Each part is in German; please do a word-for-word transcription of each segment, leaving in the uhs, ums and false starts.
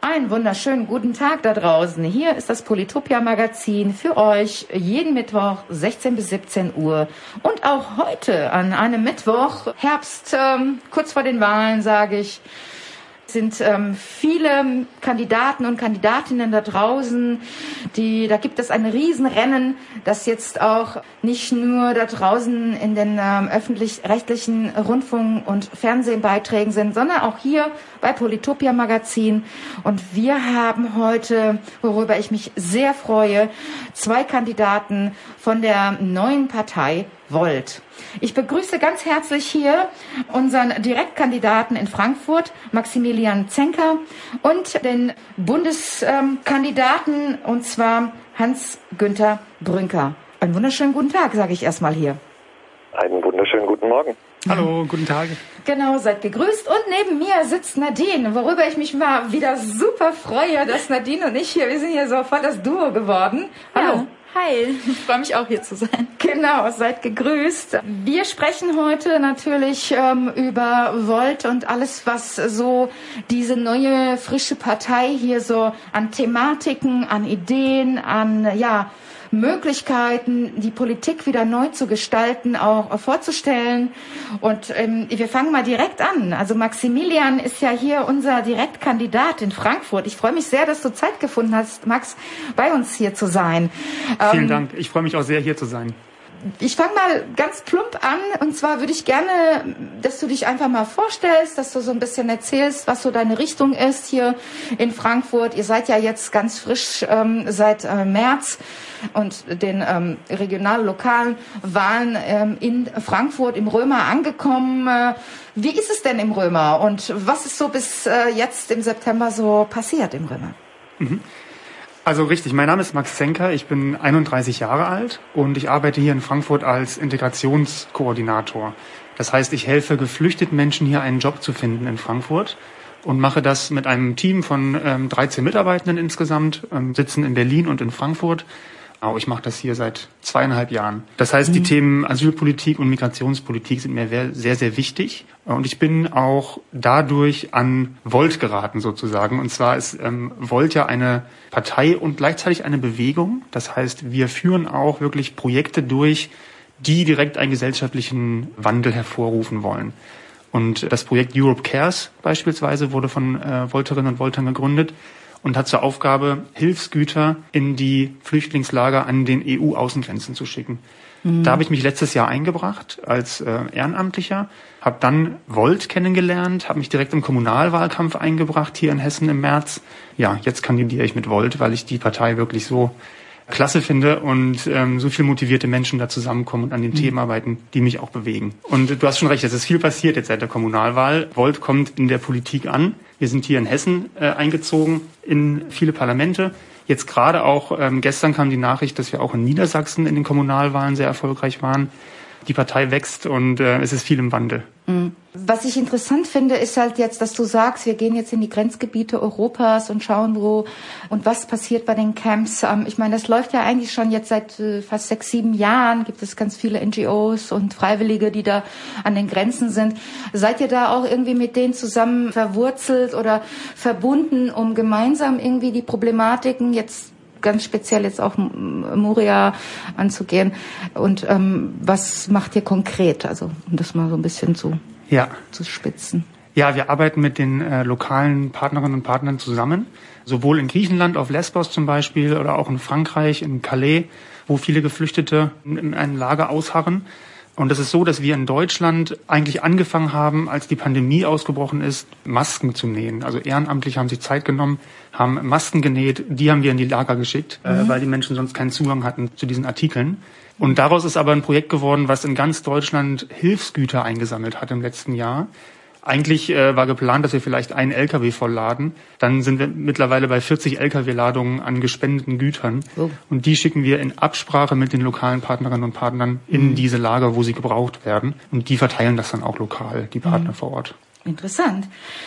Einen wunderschönen guten Tag da draußen. Hier ist das Polytopia-Magazin für euch jeden Mittwoch sechzehn bis siebzehn Uhr. Und auch heute an einem Mittwoch, Herbst, ähm, kurz vor den Wahlen, sage ich, sind ähm, viele Kandidaten und Kandidatinnen da draußen, die, da gibt es ein Riesenrennen, das jetzt auch nicht nur da draußen in den ähm, öffentlich-rechtlichen Rundfunk- und Fernsehbeiträgen sind, sondern auch hier bei Polytopia Magazin. Und wir haben heute, worüber ich mich sehr freue, zwei Kandidaten von der neuen Partei Volt. Ich begrüße ganz herzlich hier unseren Direktkandidaten in Frankfurt, Maximilian Zenker, und den Bundeskandidaten, und zwar Hans-Günther Brünker. Einen wunderschönen guten Tag, sage ich erstmal hier. Einen wunderschönen guten Morgen. Hallo, guten Tag. Genau, seid gegrüßt. Und neben mir sitzt Nadine, worüber ich mich mal wieder super freue, dass Nadine und ich hier, wir sind hier so voll das Duo geworden. Hallo. Ja. Hi, ich freue mich auch hier zu sein. Genau, seid gegrüßt. Wir sprechen heute natürlich ähm, über Volt und alles, was so diese neue, frische Partei hier so an Thematiken, an Ideen, an ja Möglichkeiten, die Politik wieder neu zu gestalten, auch vorzustellen. Und ähm, wir fangen mal direkt an. Also Maximilian ist ja hier unser Direktkandidat in Frankfurt. Ich freue mich sehr, dass du Zeit gefunden hast, Max, bei uns hier zu sein. Vielen ähm, Dank. Ich freue mich auch sehr, hier zu sein. Ich fange mal ganz plump an, und zwar würde ich gerne, dass du dich einfach mal vorstellst, dass du so ein bisschen erzählst, was so deine Richtung ist hier in Frankfurt. Ihr seid ja jetzt ganz frisch ähm, seit äh, März und den ähm, regional-lokalen Wahlen ähm, in Frankfurt im Römer angekommen. Äh, wie ist es denn im Römer und was ist so bis äh, jetzt im September so passiert im Römer? Mhm. Also richtig, mein Name ist Max Zenker, ich bin einunddreißig Jahre alt und ich arbeite hier in Frankfurt als Integrationskoordinator. Das heißt, ich helfe geflüchteten Menschen hier einen Job zu finden in Frankfurt und mache das mit einem Team von ähm, dreizehn Mitarbeitenden insgesamt, ähm, sitzen in Berlin und in Frankfurt. Auch ich mache das hier seit zweieinhalb Jahren. Das heißt, die Themen Asylpolitik und Migrationspolitik sind mir sehr, sehr wichtig. Und ich bin auch dadurch an Volt geraten sozusagen. Und zwar ist ähm, Volt ja eine Partei und gleichzeitig eine Bewegung. Das heißt, wir führen auch wirklich Projekte durch, die direkt einen gesellschaftlichen Wandel hervorrufen wollen. Und das Projekt Europe Cares beispielsweise wurde von äh, Volterinnen und Voltern gegründet und hat zur Aufgabe, Hilfsgüter in die Flüchtlingslager an den E U-Außengrenzen zu schicken. Mhm. Da habe ich mich letztes Jahr eingebracht als äh, Ehrenamtlicher, habe dann Volt kennengelernt, habe mich direkt im Kommunalwahlkampf eingebracht hier in Hessen im März. Ja, jetzt kandidiere ich mit Volt, weil ich die Partei wirklich so klasse finde und ähm, so viel motivierte Menschen da zusammenkommen und an den mhm. Themen arbeiten, die mich auch bewegen. Und du hast schon recht, es ist viel passiert jetzt seit der Kommunalwahl. Volt kommt in der Politik an. Wir sind hier in Hessen äh, eingezogen in viele Parlamente. Jetzt gerade auch, ähm, gestern kam die Nachricht, dass wir auch in Niedersachsen in den Kommunalwahlen sehr erfolgreich waren. Die Partei wächst und äh, es ist viel im Wandel. Was ich interessant finde, ist halt jetzt, dass du sagst, wir gehen jetzt in die Grenzgebiete Europas und schauen, wo und was passiert bei den Camps. Ich meine, das läuft ja eigentlich schon jetzt seit fast sechs, sieben Jahren. Gibt es ganz viele N G Os und Freiwillige, die da an den Grenzen sind. Seid ihr da auch irgendwie mit denen zusammen verwurzelt oder verbunden, um gemeinsam irgendwie die Problematiken jetzt ganz speziell jetzt auch Moria anzugehen? Und ähm, was macht ihr konkret? Also um das mal so ein bisschen zu, ja. zu spitzen. Ja, wir arbeiten mit den äh, lokalen Partnerinnen und Partnern zusammen, sowohl in Griechenland auf Lesbos zum Beispiel oder auch in Frankreich, in Calais, wo viele Geflüchtete in, in einem Lager ausharren. Und es ist so, dass wir in Deutschland eigentlich angefangen haben, als die Pandemie ausgebrochen ist, Masken zu nähen. Also ehrenamtlich haben sich Zeit genommen, haben Masken genäht, die haben wir in die Lager geschickt, mhm. äh, weil die Menschen sonst keinen Zugang hatten zu diesen Artikeln. Und daraus ist aber ein Projekt geworden, was in ganz Deutschland Hilfsgüter eingesammelt hat im letzten Jahr. Eigentlich äh, war geplant, dass wir vielleicht einen L K W vollladen. Dann sind wir mittlerweile bei vierzig L K W-Ladungen an gespendeten Gütern. Oh. Und die schicken wir in Absprache mit den lokalen Partnerinnen und Partnern in mhm. diese Lager, wo sie gebraucht werden. Und die verteilen das dann auch lokal, die Partner mhm. vor Ort. Interessant.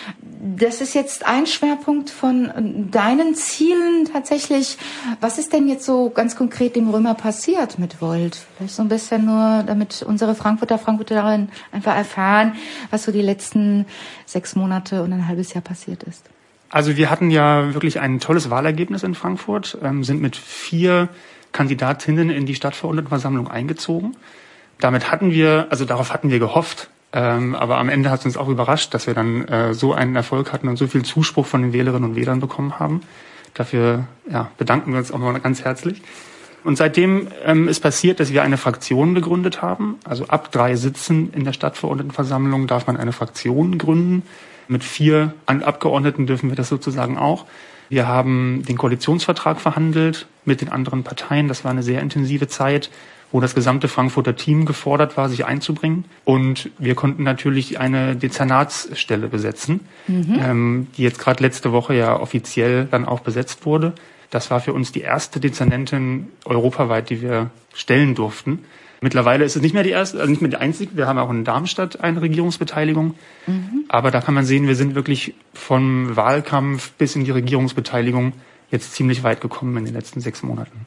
Das ist jetzt ein Schwerpunkt von deinen Zielen tatsächlich. Was ist denn jetzt so ganz konkret im Römer passiert mit Volt? Vielleicht so ein bisschen nur, damit unsere Frankfurter, Frankfurterinnen einfach erfahren, was so die letzten sechs Monate und ein halbes Jahr passiert ist. Also wir hatten ja wirklich ein tolles Wahlergebnis in Frankfurt, ähm, sind mit vier Kandidatinnen in die Stadtverordnetenversammlung eingezogen. Damit hatten wir, also darauf hatten wir gehofft, ähm, aber am Ende hat es uns auch überrascht, dass wir dann äh, so einen Erfolg hatten und so viel Zuspruch von den Wählerinnen und Wählern bekommen haben. Dafür ja, bedanken wir uns auch mal ganz herzlich. Und seitdem ähm, ist passiert, dass wir eine Fraktion gegründet haben. Also ab drei Sitzen in der Stadtverordnetenversammlung darf man eine Fraktion gründen. Mit vier Abgeordneten dürfen wir das sozusagen auch. Wir haben den Koalitionsvertrag verhandelt mit den anderen Parteien. Das war eine sehr intensive Zeit, wo das gesamte Frankfurter Team gefordert war, sich einzubringen. Und wir konnten natürlich eine Dezernatsstelle besetzen, mhm. ähm, die jetzt gerade letzte Woche ja offiziell dann auch besetzt wurde. Das war für uns die erste Dezernentin europaweit, die wir stellen durften. Mittlerweile ist es nicht mehr die erste, also nicht mehr die einzige. Wir haben auch in Darmstadt eine Regierungsbeteiligung. Mhm. Aber da kann man sehen, wir sind wirklich vom Wahlkampf bis in die Regierungsbeteiligung jetzt ziemlich weit gekommen in den letzten sechs Monaten.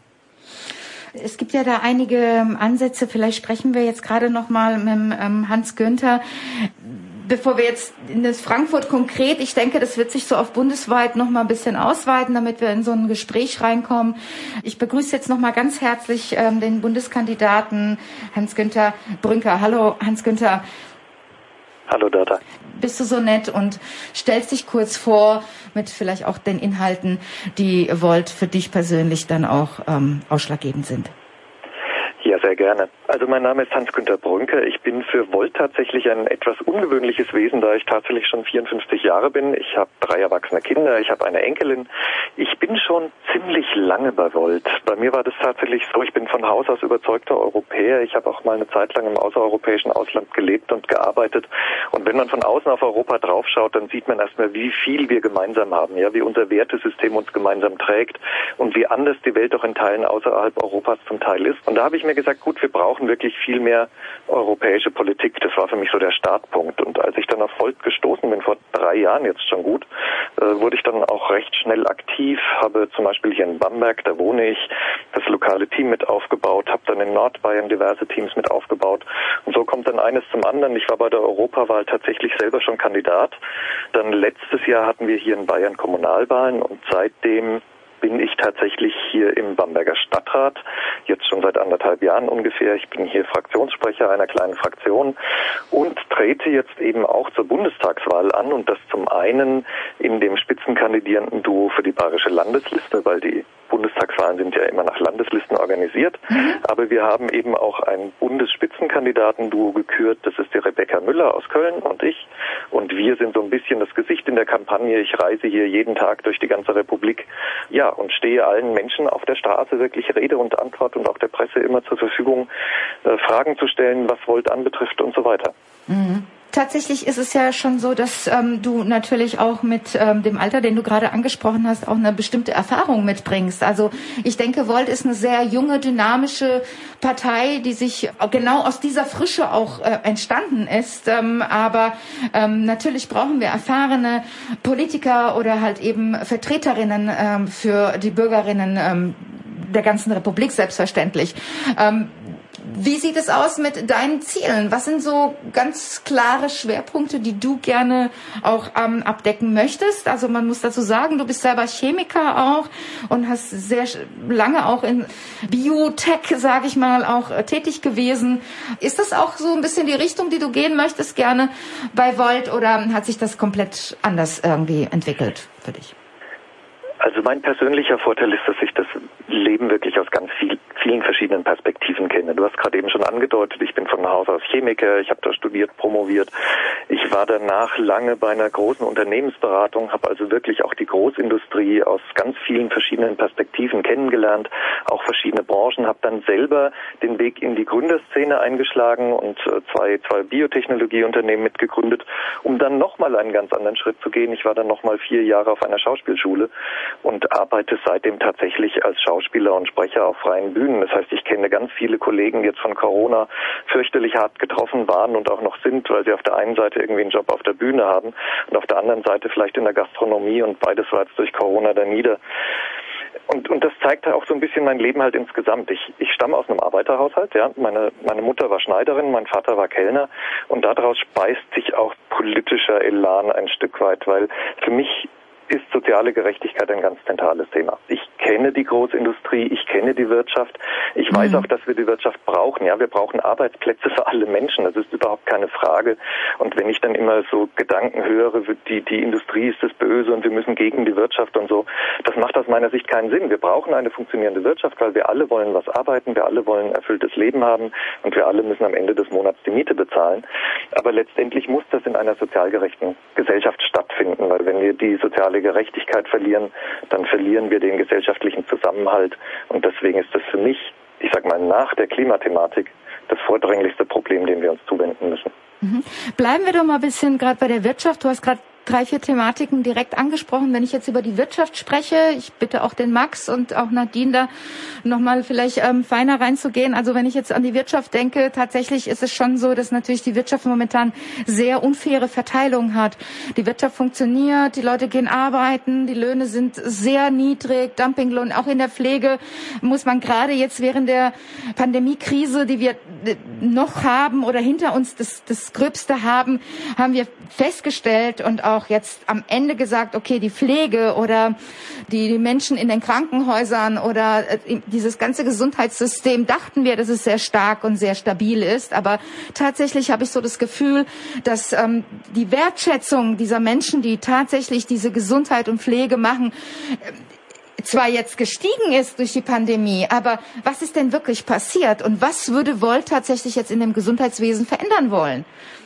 Es gibt ja da einige Ansätze. Vielleicht sprechen wir jetzt gerade noch mal mit ähm, Hans Günther. Bevor wir jetzt in das Frankfurt konkret, ich denke, das wird sich so auf bundesweit noch mal ein bisschen ausweiten, damit wir in so ein Gespräch reinkommen. Ich begrüße jetzt noch mal ganz herzlich ähm, den Bundeskandidaten Hans-Günther Brünker. Hallo, Hans-Günther. Hallo, Data. Bist du so nett und stellst dich kurz vor mit vielleicht auch den Inhalten, die Volt für dich persönlich dann auch ähm, ausschlaggebend sind? Ja, sehr gerne. Also mein Name ist Hans-Günther Brünker. Ich bin für Volt tatsächlich ein etwas ungewöhnliches Wesen, da ich tatsächlich schon vierundfünfzig Jahre bin. Ich habe drei erwachsene Kinder, ich habe eine Enkelin. Ich bin schon ziemlich lange bei Volt. Bei mir war das tatsächlich so, ich bin von Haus aus überzeugter Europäer. Ich habe auch mal eine Zeit lang im außereuropäischen Ausland gelebt und gearbeitet. Und wenn man von außen auf Europa draufschaut, dann sieht man erstmal, wie viel wir gemeinsam haben, ja, wie unser Wertesystem uns gemeinsam trägt und wie anders die Welt auch in Teilen außerhalb Europas zum Teil ist. Und da habe ich mir gesagt, gut, wir brauchen wirklich viel mehr europäische Politik. Das war für mich so der Startpunkt. Und als ich dann auf Volt gestoßen bin, vor drei Jahren jetzt schon gut, äh, wurde ich dann auch recht schnell aktiv, habe zum Beispiel hier in Bamberg, da wohne ich, das lokale Team mit aufgebaut, habe dann in Nordbayern diverse Teams mit aufgebaut. Und so kommt dann eines zum anderen. Ich war bei der Europawahl tatsächlich selber schon Kandidat. Dann letztes Jahr hatten wir hier in Bayern Kommunalwahlen und seitdem bin ich tatsächlich hier im Bamberger Stadtrat, jetzt schon seit anderthalb Jahren ungefähr. Ich bin hier Fraktionssprecher einer kleinen Fraktion und trete jetzt eben auch zur Bundestagswahl an und das zum einen in dem Spitzenkandidierenden-Duo für die Bayerische Landesliste, weil die Bundestagswahlen sind ja immer nach Landeslisten organisiert. Mhm. Aber wir haben eben auch ein Bundesspitzenkandidaten-Duo gekürt. Das ist die Rebecca Müller aus Köln und ich. Und wir sind so ein bisschen das Gesicht in der Kampagne. Ich reise hier jeden Tag durch die ganze Republik. Ja, und stehe allen Menschen auf der Straße wirklich Rede und Antwort und auch der Presse immer zur Verfügung, äh, Fragen zu stellen, was Volt anbetrifft und so weiter. Mhm. Tatsächlich ist es ja schon so, dass ähm, du natürlich auch mit ähm, dem Alter, den du gerade angesprochen hast, auch eine bestimmte Erfahrung mitbringst. Also ich denke, Volt ist eine sehr junge, dynamische Partei, die sich genau aus dieser Frische auch äh, entstanden ist. Ähm, aber ähm, natürlich brauchen wir erfahrene Politiker oder halt eben Vertreterinnen ähm, für die Bürgerinnen ähm, der ganzen Republik, selbstverständlich. Ähm, Wie sieht es aus mit deinen Zielen? Was sind so ganz klare Schwerpunkte, die du gerne auch ähm, abdecken möchtest? Also man muss dazu sagen, du bist selber Chemiker auch und hast sehr lange auch in Biotech, sage ich mal, auch äh, tätig gewesen. Ist das auch so ein bisschen die Richtung, die du gehen möchtest gerne bei Volt oder hat sich das komplett anders irgendwie entwickelt für dich? Also mein persönlicher Vorteil ist, dass ich das Leben wirklich aus ganz viel, vielen verschiedenen Perspektiven kenne. Du hast gerade eben schon angedeutet, ich bin von Haus aus Chemiker, ich habe da studiert, promoviert. Ich war danach lange bei einer großen Unternehmensberatung, habe also wirklich auch die Großindustrie aus ganz vielen verschiedenen Perspektiven kennengelernt, auch verschiedene Branchen, habe dann selber den Weg in die Gründerszene eingeschlagen und zwei, zwei Biotechnologieunternehmen mitgegründet, um dann nochmal einen ganz anderen Schritt zu gehen. Ich war dann nochmal vier Jahre auf einer Schauspielschule und arbeite seitdem tatsächlich als Schauspieler und Sprecher auf freien Bühnen. Das heißt, ich kenne ganz viele Kollegen, die jetzt von Corona fürchterlich hart getroffen waren und auch noch sind, weil sie auf der einen Seite irgendwie einen Job auf der Bühne haben und auf der anderen Seite vielleicht in der Gastronomie und beides war jetzt durch Corona da nieder. Und, und das zeigt auch so ein bisschen mein Leben halt insgesamt. Ich, ich stamme aus einem Arbeiterhaushalt, ja. Meine, meine Mutter war Schneiderin, mein Vater war Kellner und daraus speist sich auch politischer Elan ein Stück weit, weil für mich ist soziale Gerechtigkeit ein ganz zentrales Thema. Ich kenne die Großindustrie, ich kenne die Wirtschaft. Ich weiß auch, dass wir die Wirtschaft brauchen. Ja, wir brauchen Arbeitsplätze für alle Menschen. Das ist überhaupt keine Frage. Und wenn ich dann immer so Gedanken höre, die, die Industrie ist das Böse und wir müssen gegen die Wirtschaft und so, das macht aus meiner Sicht keinen Sinn. Wir brauchen eine funktionierende Wirtschaft, weil wir alle wollen was arbeiten, wir alle wollen ein erfülltes Leben haben und wir alle müssen am Ende des Monats die Miete bezahlen. Aber letztendlich muss das in einer sozial gerechten Gesellschaft stattfinden, weil wenn wir die soziale Gerechtigkeit verlieren, dann verlieren wir den gesellschaftlichen Zusammenhalt. Und deswegen ist das für mich, ich sag mal, nach der Klimathematik das vordringlichste Problem, dem wir uns zuwenden müssen. Mhm. Bleiben wir doch mal ein bisschen gerade bei der Wirtschaft. Du hast gerade drei, vier Thematiken direkt angesprochen. Wenn ich jetzt über die Wirtschaft spreche, ich bitte auch den Max und auch Nadine da nochmal vielleicht ähm, feiner reinzugehen. Also wenn ich jetzt an die Wirtschaft denke, tatsächlich ist es schon so, dass natürlich die Wirtschaft momentan sehr unfaire Verteilung hat. Die Wirtschaft funktioniert, die Leute gehen arbeiten, die Löhne sind sehr niedrig, Dumpinglohn, auch in der Pflege muss man gerade jetzt während der Pandemiekrise, die wir noch haben oder hinter uns das, das Gröbste haben, haben wir festgestellt und auch auch jetzt am Ende gesagt, okay, die Pflege oder die Menschen in den Krankenhäusern oder dieses ganze Gesundheitssystem, dachten wir, dass es sehr stark und sehr stabil ist. Aber tatsächlich habe ich so das Gefühl, dass ähm, die Wertschätzung dieser Menschen, die tatsächlich diese Gesundheit und Pflege machen, äh, zwar jetzt gestiegen ist durch die Pandemie, aber was ist denn wirklich passiert? Und was würde Volt tatsächlich jetzt in dem Gesundheitswesen verändern wollen?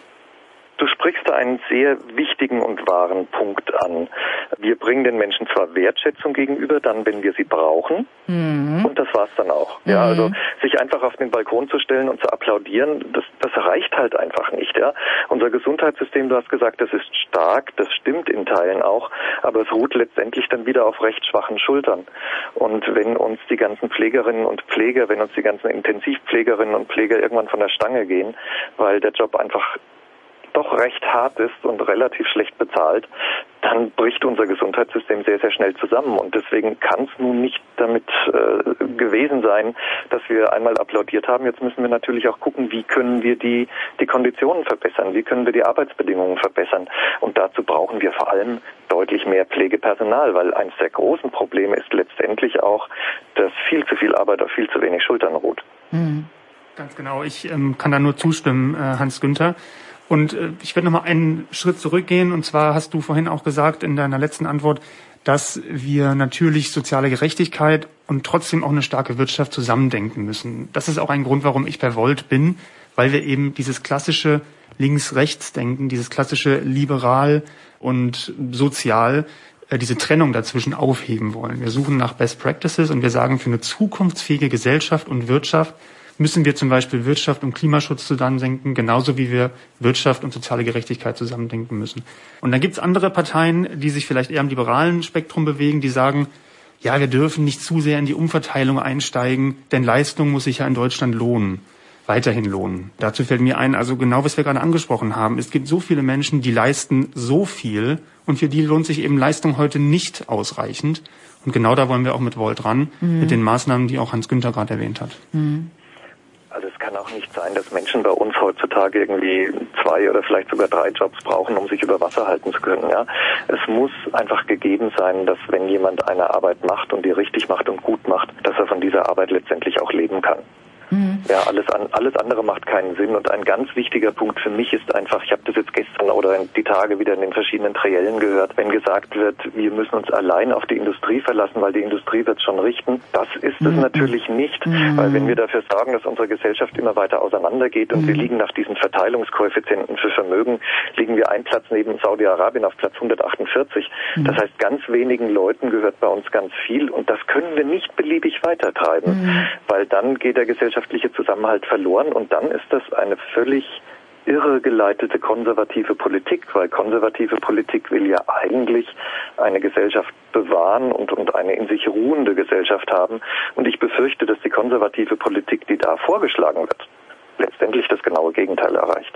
Du sprichst da einen sehr wichtigen und wahren Punkt an. Wir bringen den Menschen zwar Wertschätzung gegenüber, dann, wenn wir sie brauchen, mhm. und das war's dann auch. Mhm. Ja, also sich einfach auf den Balkon zu stellen und zu applaudieren, das, das reicht halt einfach nicht. Ja, unser Gesundheitssystem, du hast gesagt, das ist stark, das stimmt in Teilen auch, aber es ruht letztendlich dann wieder auf recht schwachen Schultern. Und wenn uns die ganzen Pflegerinnen und Pfleger, wenn uns die ganzen Intensivpflegerinnen und Pfleger irgendwann von der Stange gehen, weil der Job einfach doch recht hart ist und relativ schlecht bezahlt, dann bricht unser Gesundheitssystem sehr, sehr schnell zusammen. Und deswegen kann es nun nicht damit äh, gewesen sein, dass wir einmal applaudiert haben. Jetzt müssen wir natürlich auch gucken, wie können wir die, die Konditionen verbessern, wie können wir die Arbeitsbedingungen verbessern. Und dazu brauchen wir vor allem deutlich mehr Pflegepersonal, weil eines der großen Probleme ist letztendlich auch, dass viel zu viel Arbeit auf viel zu wenig Schultern ruht. Mhm. Ganz genau. Ich ähm, kann da nur zustimmen, äh, Hans-Günther. Und äh, ich werde nochmal einen Schritt zurückgehen. Und zwar hast du vorhin auch gesagt in deiner letzten Antwort, dass wir natürlich soziale Gerechtigkeit und trotzdem auch eine starke Wirtschaft zusammendenken müssen. Das ist auch ein Grund, warum ich bei Volt bin, weil wir eben dieses klassische Links-Rechts-Denken, dieses klassische liberal und sozial, äh, diese Trennung dazwischen aufheben wollen. Wir suchen nach Best Practices und wir sagen, für eine zukunftsfähige Gesellschaft und Wirtschaft müssen wir zum Beispiel Wirtschaft und Klimaschutz zusammendenken, genauso wie wir Wirtschaft und soziale Gerechtigkeit zusammendenken müssen. Und dann gibt es andere Parteien, die sich vielleicht eher im liberalen Spektrum bewegen, die sagen, ja, wir dürfen nicht zu sehr in die Umverteilung einsteigen, denn Leistung muss sich ja in Deutschland lohnen, weiterhin lohnen. Dazu fällt mir ein, also genau, was wir gerade angesprochen haben. Es gibt so viele Menschen, die leisten so viel und für die lohnt sich eben Leistung heute nicht ausreichend. Und genau da wollen wir auch mit Volt ran, mhm. mit den Maßnahmen, die auch Hans-Günther gerade erwähnt hat. Mhm. Also es kann auch nicht sein, dass Menschen bei uns heutzutage irgendwie zwei oder vielleicht sogar drei Jobs brauchen, um sich über Wasser halten zu können. Ja, es muss einfach gegeben sein, dass wenn jemand eine Arbeit macht und die richtig macht und gut macht, dass er von dieser Arbeit letztendlich auch leben kann. Mhm. Ja, alles an, alles andere macht keinen Sinn. Und ein ganz wichtiger Punkt für mich ist einfach, ich habe das jetzt gestern oder die Tage wieder in den verschiedenen Triellen gehört, wenn gesagt wird, wir müssen uns allein auf die Industrie verlassen, weil die Industrie wird schon richten. Das ist es mhm. natürlich nicht, mhm. weil wenn wir dafür sorgen, dass unsere Gesellschaft immer weiter auseinandergeht und mhm. wir liegen nach diesen Verteilungskoeffizienten für Vermögen, liegen wir einen Platz neben Saudi-Arabien auf Platz hundertachtundvierzig. Mhm. Das heißt, ganz wenigen Leuten gehört bei uns ganz viel und das können wir nicht beliebig weitertreiben, mhm. weil dann geht der gesellschaftliche Zusammenhalt verloren und dann ist das eine völlig irregeleitete konservative Politik, weil konservative Politik will ja eigentlich eine Gesellschaft bewahren und, und eine in sich ruhende Gesellschaft haben. Und ich befürchte, dass die konservative Politik, die da vorgeschlagen wird, letztendlich das genaue Gegenteil erreicht.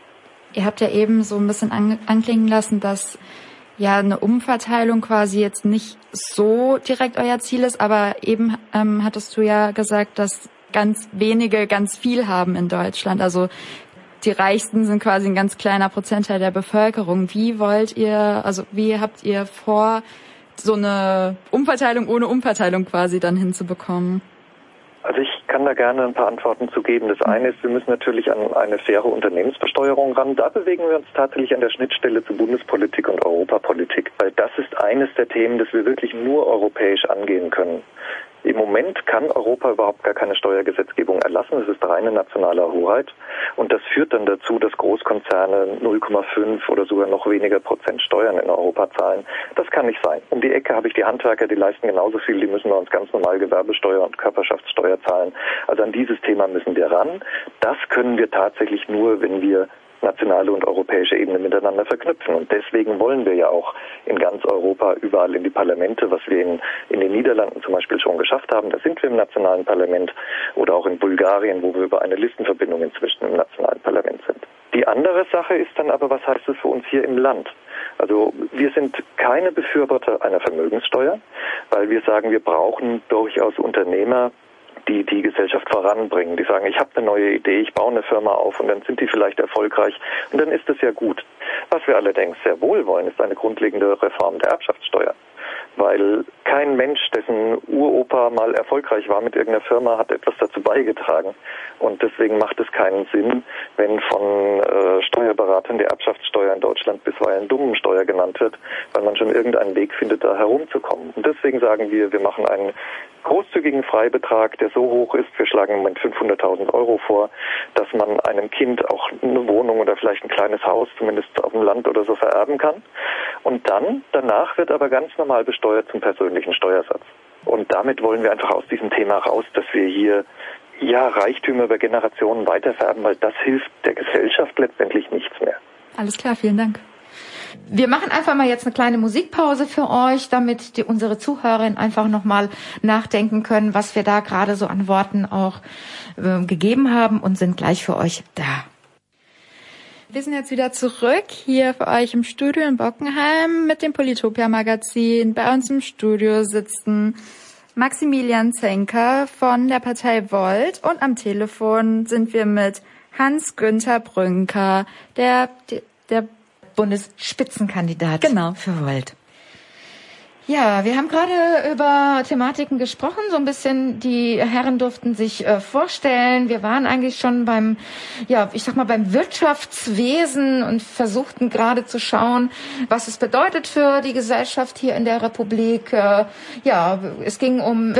Ihr habt ja eben so ein bisschen an, anklingen lassen, dass ja eine Umverteilung quasi jetzt nicht so direkt euer Ziel ist, aber eben ähm, hattest du ja gesagt, dass ganz wenige ganz viel haben in Deutschland. Also die Reichsten sind quasi ein ganz kleiner Prozentteil der Bevölkerung. Wie wollt ihr, also wie habt ihr vor, so eine Umverteilung ohne Umverteilung quasi dann hinzubekommen? Also ich kann da gerne ein paar Antworten zu geben. Das eine ist, wir müssen natürlich an eine faire Unternehmensbesteuerung ran. Da bewegen wir uns tatsächlich an der Schnittstelle zu Bundespolitik und Europapolitik, weil das ist eines der Themen, das wir wirklich nur europäisch angehen können. Im Moment kann Europa überhaupt gar keine Steuergesetzgebung erlassen. Es ist reine nationale Hoheit. Und das führt dann dazu, dass Großkonzerne null Komma fünf oder sogar noch weniger Prozent Steuern in Europa zahlen. Das kann nicht sein. Um die Ecke habe ich die Handwerker, die leisten genauso viel, die müssen bei uns ganz normal Gewerbesteuer und Körperschaftssteuer zahlen. Also an dieses Thema müssen wir ran. Das können wir tatsächlich nur, wenn wir nationale und europäische Ebene miteinander verknüpfen. Und deswegen wollen wir ja auch in ganz Europa überall in die Parlamente, was wir in, in den Niederlanden zum Beispiel schon geschafft haben. Da sind wir im nationalen Parlament, oder auch in Bulgarien, wo wir über eine Listenverbindung inzwischen im nationalen Parlament sind. Die andere Sache ist dann aber, was heißt es für uns hier im Land? Also wir sind keine Befürworter einer Vermögenssteuer, weil wir sagen, wir brauchen durchaus Unternehmer, die die Gesellschaft voranbringen. Die sagen, ich habe eine neue Idee, ich baue eine Firma auf und dann sind die vielleicht erfolgreich und dann ist das ja gut. Was wir allerdings sehr wohl wollen, ist eine grundlegende Reform der Erbschaftssteuer. Weil kein Mensch, dessen Uropa mal erfolgreich war mit irgendeiner Firma, hat etwas dazu beigetragen. Und deswegen macht es keinen Sinn, wenn von äh, Steuerberatern die Erbschaftssteuer in Deutschland bisweilen Dummensteuer genannt wird, weil man schon irgendeinen Weg findet, da herumzukommen. Und deswegen sagen wir, wir machen einen großzügigen Freibetrag, der so hoch ist, wir schlagen im Moment fünfhunderttausend Euro vor, dass man einem Kind auch eine Wohnung oder vielleicht ein kleines Haus, zumindest auf dem Land oder so, vererben kann. Und dann, danach wird aber ganz normal besteuert zum persönlichen Steuersatz. Und damit wollen wir einfach aus diesem Thema raus, dass wir hier ja Reichtümer über Generationen weitervererben, weil das hilft der Gesellschaft letztendlich nichts mehr. Alles klar, vielen Dank. Wir machen einfach mal jetzt eine kleine Musikpause für euch, damit die, unsere Zuhörerinnen einfach nochmal nachdenken können, was wir da gerade so an Worten auch äh, gegeben haben, und sind gleich für euch da. Wir sind jetzt wieder zurück hier für euch im Studio in Bockenheim mit dem Polytopia Magazin. Bei uns im Studio sitzen Maximilian Zenker von der Partei Volt und am Telefon sind wir mit Hans-Günther Brünker, der, der Bundesspitzenkandidat genau. für Volt. Ja, wir haben gerade über Thematiken gesprochen, so ein bisschen, die Herren durften sich äh, vorstellen. Wir waren eigentlich schon beim, ja, ich sag mal, beim Wirtschaftswesen und versuchten gerade zu schauen, was es bedeutet für die Gesellschaft hier in der Republik. Äh, ja, es ging um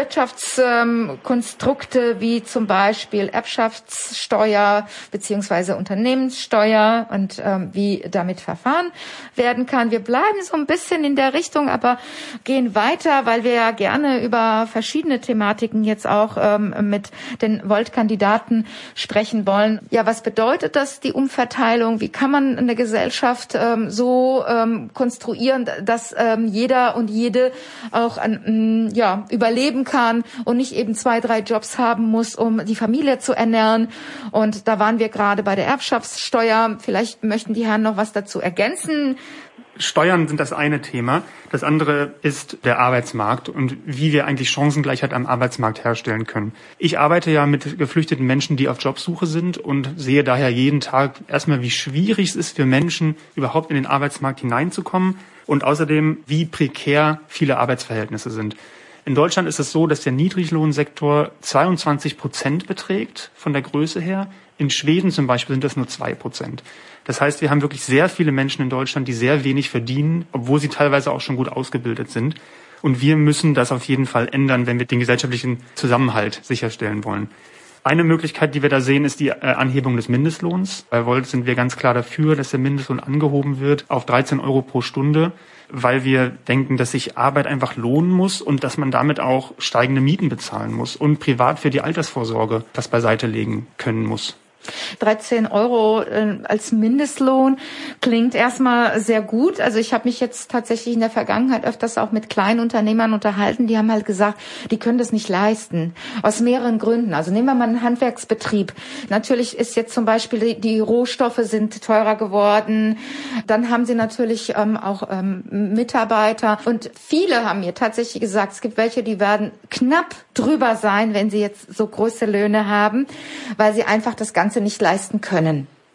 Wirtschaftskonstrukte ähm, wie zum Beispiel Erbschaftssteuer beziehungsweise Unternehmenssteuer und ähm, wie damit verfahren werden kann. Wir bleiben so ein bisschen in der Richtung, aber gehen weiter, weil wir ja gerne über verschiedene Thematiken jetzt auch ähm, mit den Volt-Kandidaten sprechen wollen. Ja, was bedeutet das, die Umverteilung? Wie kann man eine Gesellschaft ähm, so ähm, konstruieren, dass ähm, jeder und jede auch an, ja, überleben kann und nicht eben zwei, drei Jobs haben muss, um die Familie zu ernähren? Und da waren wir gerade bei der Erbschaftssteuer. Vielleicht möchten die Herren noch was dazu ergänzen. Steuern sind das eine Thema. Das andere ist der Arbeitsmarkt und wie wir eigentlich Chancengleichheit am Arbeitsmarkt herstellen können. Ich arbeite ja mit geflüchteten Menschen, die auf Jobsuche sind, und sehe daher jeden Tag erstmal, wie schwierig es ist für Menschen, überhaupt in den Arbeitsmarkt hineinzukommen, und außerdem, wie prekär viele Arbeitsverhältnisse sind. In Deutschland ist es so, dass der Niedriglohnsektor zweiundzwanzig Prozent beträgt von der Größe her. In Schweden zum Beispiel sind das nur zwei Prozent. Das heißt, wir haben wirklich sehr viele Menschen in Deutschland, die sehr wenig verdienen, obwohl sie teilweise auch schon gut ausgebildet sind. Und wir müssen das auf jeden Fall ändern, wenn wir den gesellschaftlichen Zusammenhalt sicherstellen wollen. Eine Möglichkeit, die wir da sehen, ist die Anhebung des Mindestlohns. Bei Volt sind wir ganz klar dafür, dass der Mindestlohn angehoben wird auf dreizehn Euro pro Stunde, weil wir denken, dass sich Arbeit einfach lohnen muss und dass man damit auch steigende Mieten bezahlen muss und privat für die Altersvorsorge das beiseite legen können muss. dreizehn Euro äh, als Mindestlohn klingt erstmal sehr gut. Also ich habe mich jetzt tatsächlich in der Vergangenheit öfters auch mit Kleinunternehmern unterhalten, die haben halt gesagt, die können das nicht leisten. Aus mehreren Gründen. Also nehmen wir mal einen Handwerksbetrieb. Natürlich ist jetzt zum Beispiel die, die Rohstoffe sind teurer geworden. Dann haben sie natürlich ähm, auch ähm, Mitarbeiter. Und viele haben mir tatsächlich gesagt, es gibt welche, die werden knapp drüber sein, wenn sie jetzt so große Löhne haben, weil sie einfach das Ganze nicht leisten können.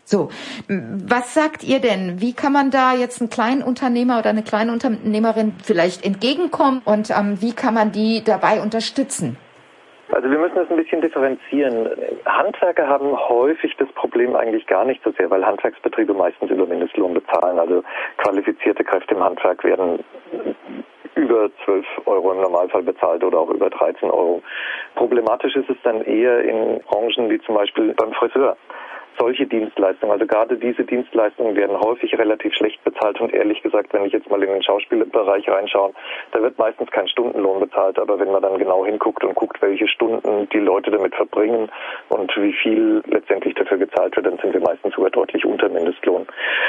So, was sagt ihr denn? Wie kann man da jetzt einen kleinen Unternehmer oder eine kleine Unternehmerin vielleicht entgegenkommen und ähm, wie kann man die dabei unterstützen? Also wir müssen das ein bisschen differenzieren. Handwerker haben häufig das Problem eigentlich gar nicht so sehr, weil Handwerksbetriebe meistens über Mindestlohn bezahlen. Also qualifizierte Kräfte im Handwerk werden über zwölf Euro im Normalfall bezahlt oder auch über dreizehn Euro. Problematisch ist es dann eher in Branchen wie zum Beispiel beim Friseur. Solche Dienstleistungen, also gerade diese Dienstleistungen werden häufig relativ schlecht bezahlt und ehrlich gesagt, wenn ich jetzt mal in den Schauspielbereich reinschaue, da wird meistens kein Stundenlohn bezahlt, aber wenn man dann genau hinguckt und guckt, welche Stunden die Leute damit verbringen und wie viel letztendlich dafür gezahlt wird, dann sind wir meistens sogar deutlich unter Mindestlohn.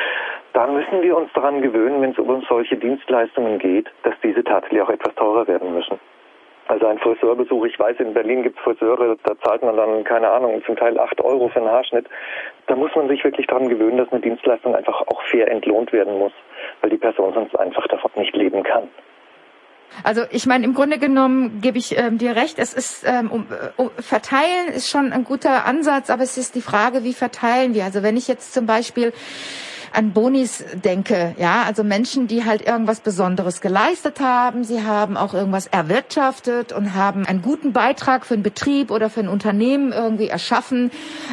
Da müssen wir uns daran gewöhnen, wenn es um solche Dienstleistungen geht, dass diese tatsächlich auch etwas teurer werden müssen. Also ein Friseurbesuch, ich weiß, in Berlin gibt es Friseure, da zahlt man dann, keine Ahnung, zum Teil acht Euro für einen Haarschnitt. Da muss man sich wirklich daran gewöhnen, dass eine Dienstleistung einfach auch fair entlohnt werden muss, weil die Person sonst einfach davon nicht leben kann. Also ich meine, im Grunde genommen gebe ich ähm, dir recht, es ist ähm, um, um, verteilen ist schon ein guter Ansatz, aber es ist die Frage, wie verteilen wir? Also wenn ich jetzt zum Beispiel an Bonis denke, ja, also Menschen, die halt irgendwas Besonderes geleistet haben, sie haben auch irgendwas erwirtschaftet und haben einen guten Beitrag für einen Betrieb oder für ein Unternehmen irgendwie erschaffen.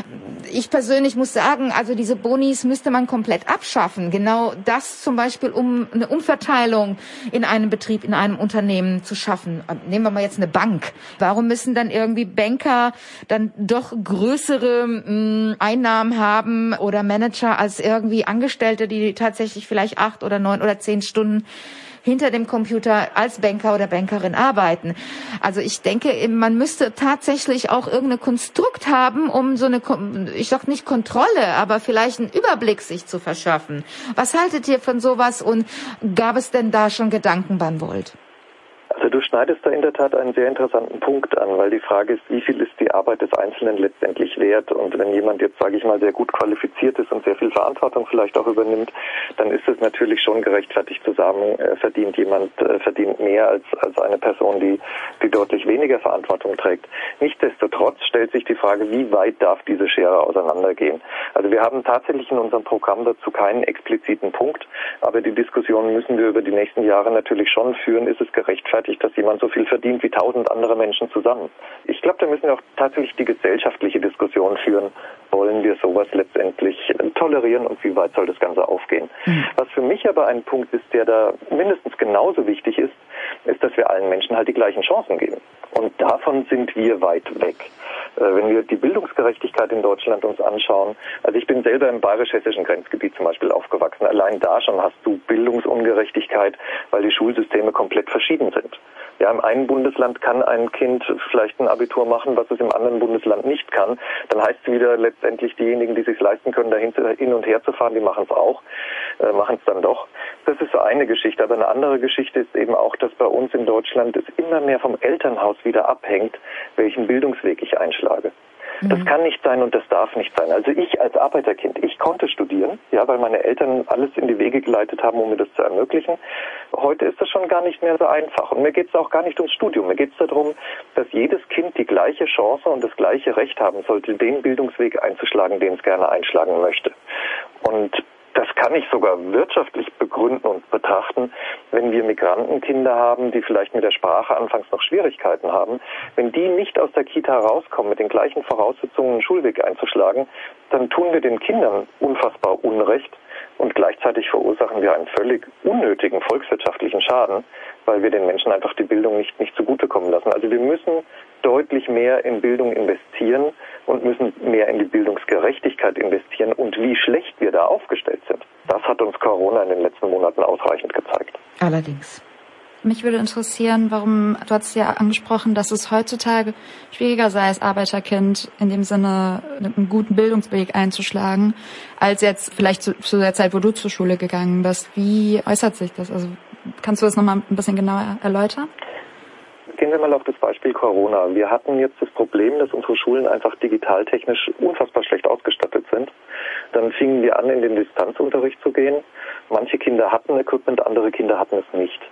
Ich persönlich muss sagen, also diese Bonis müsste man komplett abschaffen. Genau das zum Beispiel, um eine Umverteilung in einem Betrieb, in einem Unternehmen zu schaffen. Nehmen wir mal jetzt eine Bank. Warum müssen dann irgendwie Banker dann doch größere mh, Einnahmen haben oder Manager als irgendwie Angestellte, die tatsächlich vielleicht acht oder neun oder zehn Stunden hinter dem Computer als Banker oder Bankerin arbeiten. Also ich denke, man müsste tatsächlich auch irgendein Konstrukt haben, um so eine, ich sag nicht Kontrolle, aber vielleicht einen Überblick sich zu verschaffen. Was haltet ihr von sowas und gab es denn da schon Gedanken beim Volt? Also du schneidest da in der Tat einen sehr interessanten Punkt an, weil die Frage ist, wie viel ist die Arbeit des Einzelnen letztendlich wert? Und wenn jemand jetzt, sage ich mal, sehr gut qualifiziert ist und sehr viel Verantwortung vielleicht auch übernimmt, dann ist es natürlich schon gerechtfertigt zu sagen, äh, verdient jemand äh, verdient mehr als als eine Person, die die deutlich weniger Verantwortung trägt. Nichtsdestotrotz stellt sich die Frage, wie weit darf diese Schere auseinandergehen? Also wir haben tatsächlich in unserem Programm dazu keinen expliziten Punkt, aber die Diskussion müssen wir über die nächsten Jahre natürlich schon führen. Ist es gerechtfertigt, dass jemand so viel verdient wie tausend andere Menschen zusammen? Ich glaube, da müssen wir auch tatsächlich die gesellschaftliche Diskussion führen. Wollen wir sowas letztendlich tolerieren und wie weit soll das Ganze aufgehen? Mhm. Was für mich aber ein Punkt ist, der da mindestens genauso wichtig ist, ist, dass wir allen Menschen halt die gleichen Chancen geben. Und davon sind wir weit weg. Wenn wir die Bildungsgerechtigkeit in Deutschland uns anschauen, also ich bin selber im bayerisch-hessischen Grenzgebiet zum Beispiel aufgewachsen. Allein da schon hast du Bildungsungerechtigkeit, weil die Schulsysteme komplett verschieden sind. Ja, im einen Bundesland kann ein Kind vielleicht ein Abitur machen, was es im anderen Bundesland nicht kann. Dann heißt es wieder letztendlich, diejenigen, die es sich leisten können, dahin hin und her zu fahren, die machen es auch, äh, machen es dann doch. Das ist so eine Geschichte. Aber eine andere Geschichte ist eben auch, dass bei uns in Deutschland es immer mehr vom Elternhaus wieder abhängt, welchen Bildungsweg ich einschlage. Das kann nicht sein und das darf nicht sein. Also ich als Arbeiterkind, ich konnte studieren, ja, weil meine Eltern alles in die Wege geleitet haben, um mir das zu ermöglichen. Heute ist das schon gar nicht mehr so einfach. Und mir geht es auch gar nicht ums Studium. Mir geht es darum, dass jedes Kind die gleiche Chance und das gleiche Recht haben sollte, den Bildungsweg einzuschlagen, den es gerne einschlagen möchte. Und das kann ich sogar wirtschaftlich begründen und betrachten, wenn wir Migrantenkinder haben, die vielleicht mit der Sprache anfangs noch Schwierigkeiten haben. Wenn die nicht aus der Kita rauskommen, mit den gleichen Voraussetzungen einen Schulweg einzuschlagen, dann tun wir den Kindern unfassbar Unrecht und gleichzeitig verursachen wir einen völlig unnötigen volkswirtschaftlichen Schaden, weil wir den Menschen einfach die Bildung nicht, nicht zugutekommen lassen. Also wir müssen deutlich mehr in Bildung investieren und müssen mehr in die Bildungsgerechtigkeit investieren. Und wie schlecht wir da aufgestellt sind, das hat uns Corona in den letzten Monaten ausreichend gezeigt. Allerdings. Mich würde interessieren, warum, du hast ja angesprochen, dass es heutzutage schwieriger sei, als Arbeiterkind in dem Sinne einen guten Bildungsweg einzuschlagen, als jetzt vielleicht zu, zu der Zeit, wo du zur Schule gegangen bist. Wie äußert sich das? Also kannst du das nochmal ein bisschen genauer erläutern? Gehen wir mal auf das Beispiel Corona. Wir hatten jetzt das Problem, dass unsere Schulen einfach digitaltechnisch unfassbar schlecht ausgestattet sind. Dann fingen wir an, in den Distanzunterricht zu gehen. Manche Kinder hatten Equipment, andere Kinder hatten es nicht.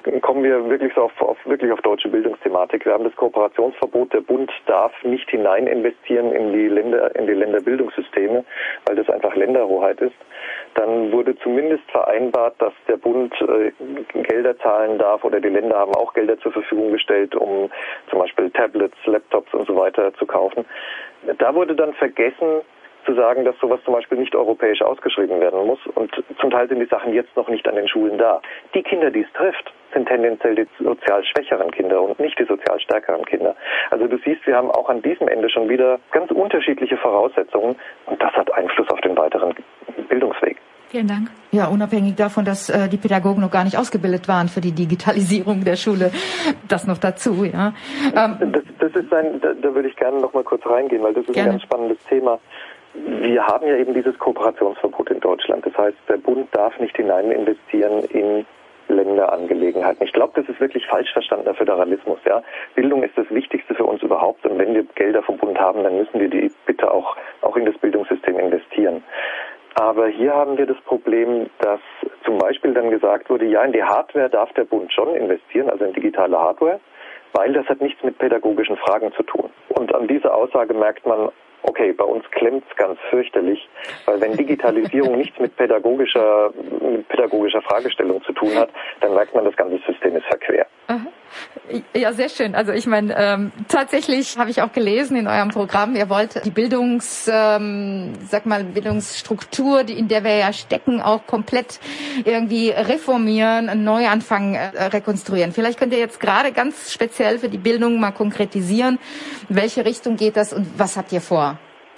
kommen wir wirklich so auf, auf wirklich auf deutsche Bildungsthematik. Wir haben das Kooperationsverbot. Der Bund darf nicht hinein investieren in die Länder, in die Länderbildungssysteme, weil das einfach Länderhoheit ist. Dann wurde zumindest vereinbart, dass der Bund äh, Gelder zahlen darf, oder die Länder haben auch Gelder zur Verfügung gestellt, um zum Beispiel Tablets, Laptops und so weiter zu kaufen. Da wurde dann vergessen zu sagen, dass sowas zum Beispiel nicht europäisch ausgeschrieben werden muss, und zum Teil sind die Sachen jetzt noch nicht an den Schulen da. Die Kinder, die es trifft, sind tendenziell die sozial schwächeren Kinder und nicht die sozial stärkeren Kinder. Also du siehst, wir haben auch an diesem Ende schon wieder ganz unterschiedliche Voraussetzungen, und das hat Einfluss auf den weiteren Bildungsweg. Vielen Dank. Ja, unabhängig davon, dass äh, die Pädagogen noch gar nicht ausgebildet waren für die Digitalisierung der Schule, das noch dazu, ja. Ähm, das, das ist ein, da, da würde ich gerne noch mal kurz reingehen, weil das ist gerne. Ein ganz spannendes Thema. Wir haben ja eben dieses Kooperationsverbot in Deutschland. Das heißt, der Bund darf nicht hinein investieren in Länderangelegenheiten. Ich glaube, das ist wirklich falsch verstandener Föderalismus. Ja, Bildung ist das Wichtigste für uns überhaupt, und wenn wir Gelder vom Bund haben, dann müssen wir die bitte auch auch in das Bildungssystem investieren. Aber hier haben wir das Problem, dass zum Beispiel dann gesagt wurde, ja, in die Hardware darf der Bund schon investieren, also in digitale Hardware, weil das hat nichts mit pädagogischen Fragen zu tun. Und an dieser Aussage merkt man, okay, bei uns klemmt's ganz fürchterlich, weil wenn Digitalisierung nichts mit pädagogischer, mit pädagogischer Fragestellung zu tun hat, dann merkt man, das ganze System ist verquer. Ja, sehr schön. Also ich meine, ähm, tatsächlich habe ich auch gelesen in eurem Programm, ihr wollt die Bildungs, ähm, sag mal, Bildungsstruktur, die, in der wir ja stecken, auch komplett irgendwie reformieren, einen Neuanfang äh, rekonstruieren. Vielleicht könnt ihr jetzt gerade ganz speziell für die Bildung mal konkretisieren, in welche Richtung geht das und was habt ihr vor?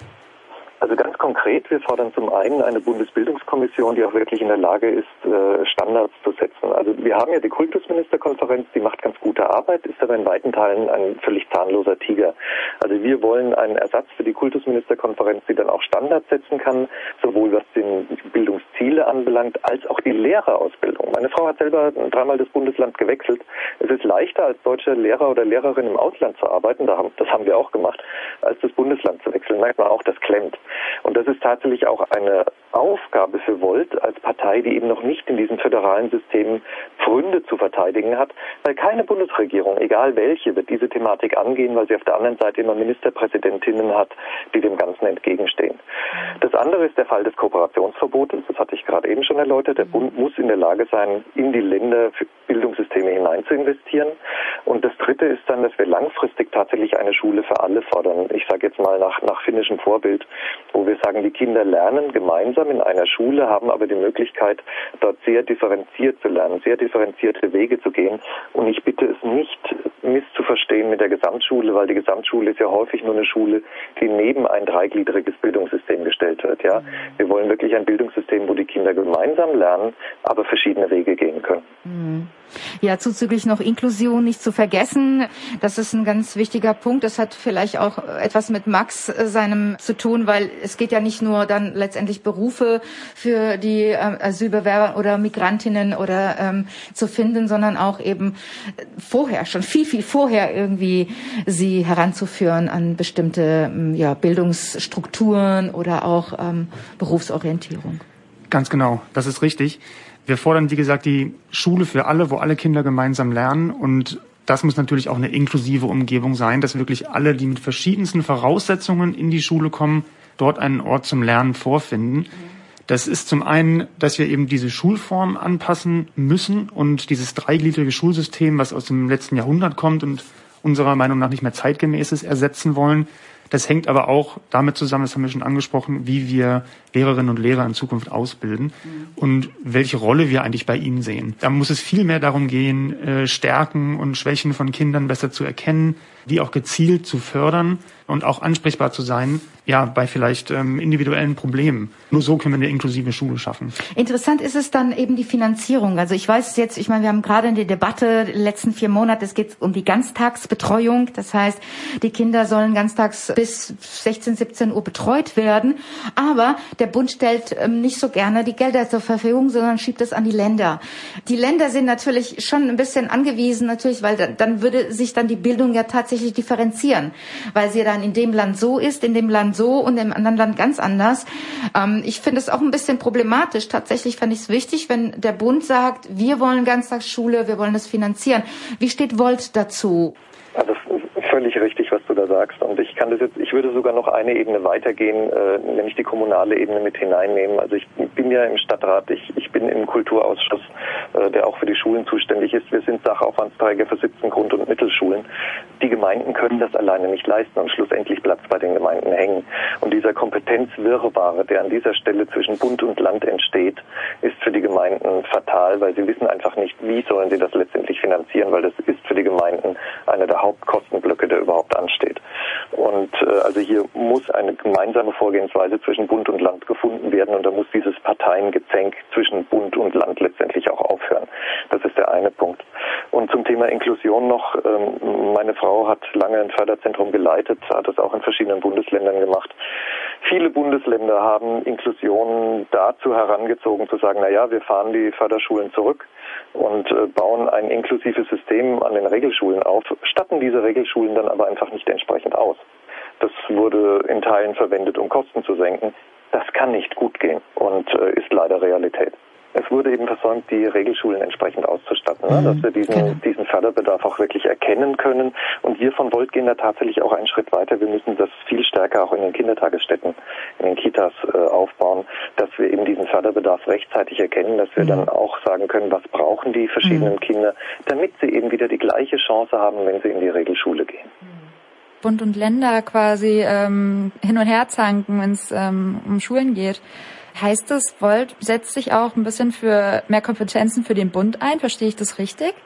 Also ganz konkret, wir fordern zum einen eine Bundesbildungskommission, die auch wirklich in der Lage ist, Standards zu setzen. Also wir haben ja die Kultusministerkonferenz, die macht ganz gute Arbeit, ist aber in weiten Teilen ein völlig zahnloser Tiger. Also wir wollen einen Ersatz für die Kultusministerkonferenz, die dann auch Standards setzen kann, sowohl was die Bildungsziele anbelangt, als auch die Lehrerausbildung. Meine Frau hat selber dreimal das Bundesland gewechselt. Es ist leichter, als deutsche Lehrer oder Lehrerin im Ausland zu arbeiten, das haben wir auch gemacht, als das Bundesland zu wechseln. Merkt man auch, das klemmt. Und das ist tatsächlich auch eine Aufgabe für Volt als Partei, die eben noch nicht in diesem föderalen System Pfründe zu verteidigen hat, weil keine Bundesregierung, egal welche, wird diese Thematik angehen, weil sie auf der anderen Seite immer Ministerpräsidentinnen hat, die dem Ganzen entgegenstehen. Das andere ist der Fall des Kooperationsverbotes, das hatte ich gerade eben schon erläutert. Der Bund muss in der Lage sein, in die Länder für Bildungssysteme hinein zu investieren. Und das dritte ist dann, dass wir langfristig tatsächlich eine Schule für alle fordern. Ich sage jetzt mal nach, nach finnischem Vorbild, wo wir sagen, die Kinder lernen gemeinsam in einer Schule, haben aber die Möglichkeit, dort sehr differenziert zu lernen, sehr differenzierte Wege zu gehen. Und ich bitte es nicht misszuverstehen mit der Gesamtschule, weil die Gesamtschule ist ja häufig nur eine Schule, die neben ein dreigliedriges Bildungssystem gestellt wird. Ja, wir wollen wirklich ein Bildungssystem, wo die Kinder gemeinsam lernen, aber verschiedene Wege gehen können. Mhm. Ja, zuzüglich noch Inklusion nicht zu vergessen. Das ist ein ganz wichtiger Punkt. Das hat vielleicht auch etwas mit Max äh, seinem zu tun, weil es geht ja nicht nur dann letztendlich Berufe für die äh, Asylbewerber oder Migrantinnen oder ähm, zu finden, sondern auch eben vorher, schon viel, viel vorher irgendwie sie heranzuführen an bestimmte ja, Bildungsstrukturen oder auch ähm, Berufsorientierung. Ganz genau, das ist richtig. Wir fordern, wie gesagt, die Schule für alle, wo alle Kinder gemeinsam lernen. Und das muss natürlich auch eine inklusive Umgebung sein, dass wirklich alle, die mit verschiedensten Voraussetzungen in die Schule kommen, dort einen Ort zum Lernen vorfinden. Das ist zum einen, dass wir eben diese Schulform anpassen müssen und dieses dreigliedrige Schulsystem, was aus dem letzten Jahrhundert kommt und unserer Meinung nach nicht mehr zeitgemäß ist, ersetzen wollen. Das hängt aber auch damit zusammen, das haben wir schon angesprochen, wie wir Lehrerinnen und Lehrer in Zukunft ausbilden mhm. und welche Rolle wir eigentlich bei ihnen sehen. Da muss es viel mehr darum gehen, Stärken und Schwächen von Kindern besser zu erkennen, die auch gezielt zu fördern und auch ansprechbar zu sein, ja, bei vielleicht ähm, individuellen Problemen. Nur so können wir eine inklusive Schule schaffen. Interessant ist es dann eben die Finanzierung. Also ich weiß jetzt, ich meine, wir haben gerade in der Debatte die letzten vier Monate, es geht um die Ganztagsbetreuung. Das heißt, die Kinder sollen ganztags bis sechzehn, siebzehn Uhr betreut werden. Aber der Bund stellt ähm, nicht so gerne die Gelder zur Verfügung, sondern schiebt es an die Länder. Die Länder sind natürlich schon ein bisschen angewiesen, natürlich, weil dann, dann würde sich dann die Bildung ja tatsächlich differenzieren, weil sie da dann in dem Land so ist, in dem Land so und im anderen Land ganz anders. Ähm, ich finde es auch ein bisschen problematisch. Tatsächlich fand ich es wichtig, wenn der Bund sagt, wir wollen Ganztagsschule, wir wollen das finanzieren. Wie steht Volt dazu? Also völlig richtig, was du da sagst. Und ich kann das jetzt, ich würde sogar noch eine Ebene weitergehen, äh, nämlich die kommunale Ebene mit hineinnehmen. Also ich bin ja im Stadtrat, ich, ich bin im Kulturausschuss, äh, der auch für die Schulen zuständig ist. Wir sind Sachaufwandsträger für siebzehn Grund- und Mittelschulen. Die Gemeinden können das alleine nicht leisten und schlussendlich bleibt es bei den Gemeinden hängen. Und dieser Kompetenzwirrwarr, der an dieser Stelle zwischen Bund und Land entsteht, ist für die Gemeinden fatal, weil sie wissen einfach nicht, wie sollen sie das letztendlich finanzieren, weil das ist für die Gemeinden einer der Hauptkostenblöcke, der überhaupt ansteht. Und äh, also hier muss eine gemeinsame Vorgehensweise zwischen Bund und Land gefunden werden und da muss dieses Parteiengezänk zwischen Bund und Land letztendlich auch aufhören. Das ist der eine Punkt. Und zum Thema Inklusion noch, ähm, meine Frau hat lange ein Förderzentrum geleitet, hat das auch in verschiedenen Bundesländern gemacht. Viele Bundesländer haben Inklusion dazu herangezogen, zu sagen, na ja, wir fahren die Förderschulen zurück und äh, bauen ein inklusives System an den Regelschulen auf, statten diese Regelschulen dann aber einfach nicht entsprechend aus. Das wurde in Teilen verwendet, um Kosten zu senken. Das kann nicht gut gehen und äh, ist leider Realität. Es wurde eben versäumt, die Regelschulen entsprechend auszustatten, ne? Dass wir diesen, genau. diesen Förderbedarf auch wirklich erkennen können. Und wir von Volt gehen da tatsächlich auch einen Schritt weiter. Wir müssen das viel stärker auch in den Kindertagesstätten, in den Kitas äh, aufbauen, dass wir eben diesen Förderbedarf rechtzeitig erkennen, dass wir mhm. dann auch sagen können, was brauchen die verschiedenen mhm. Kinder, damit sie eben wieder die gleiche Chance haben, wenn sie in die Regelschule gehen. Bund und Länder quasi ähm, hin und her zanken, wenn es ähm, um Schulen geht. Heißt das, Volt setzt sich auch ein bisschen für mehr Kompetenzen für den Bund ein? Verstehe ich das richtig?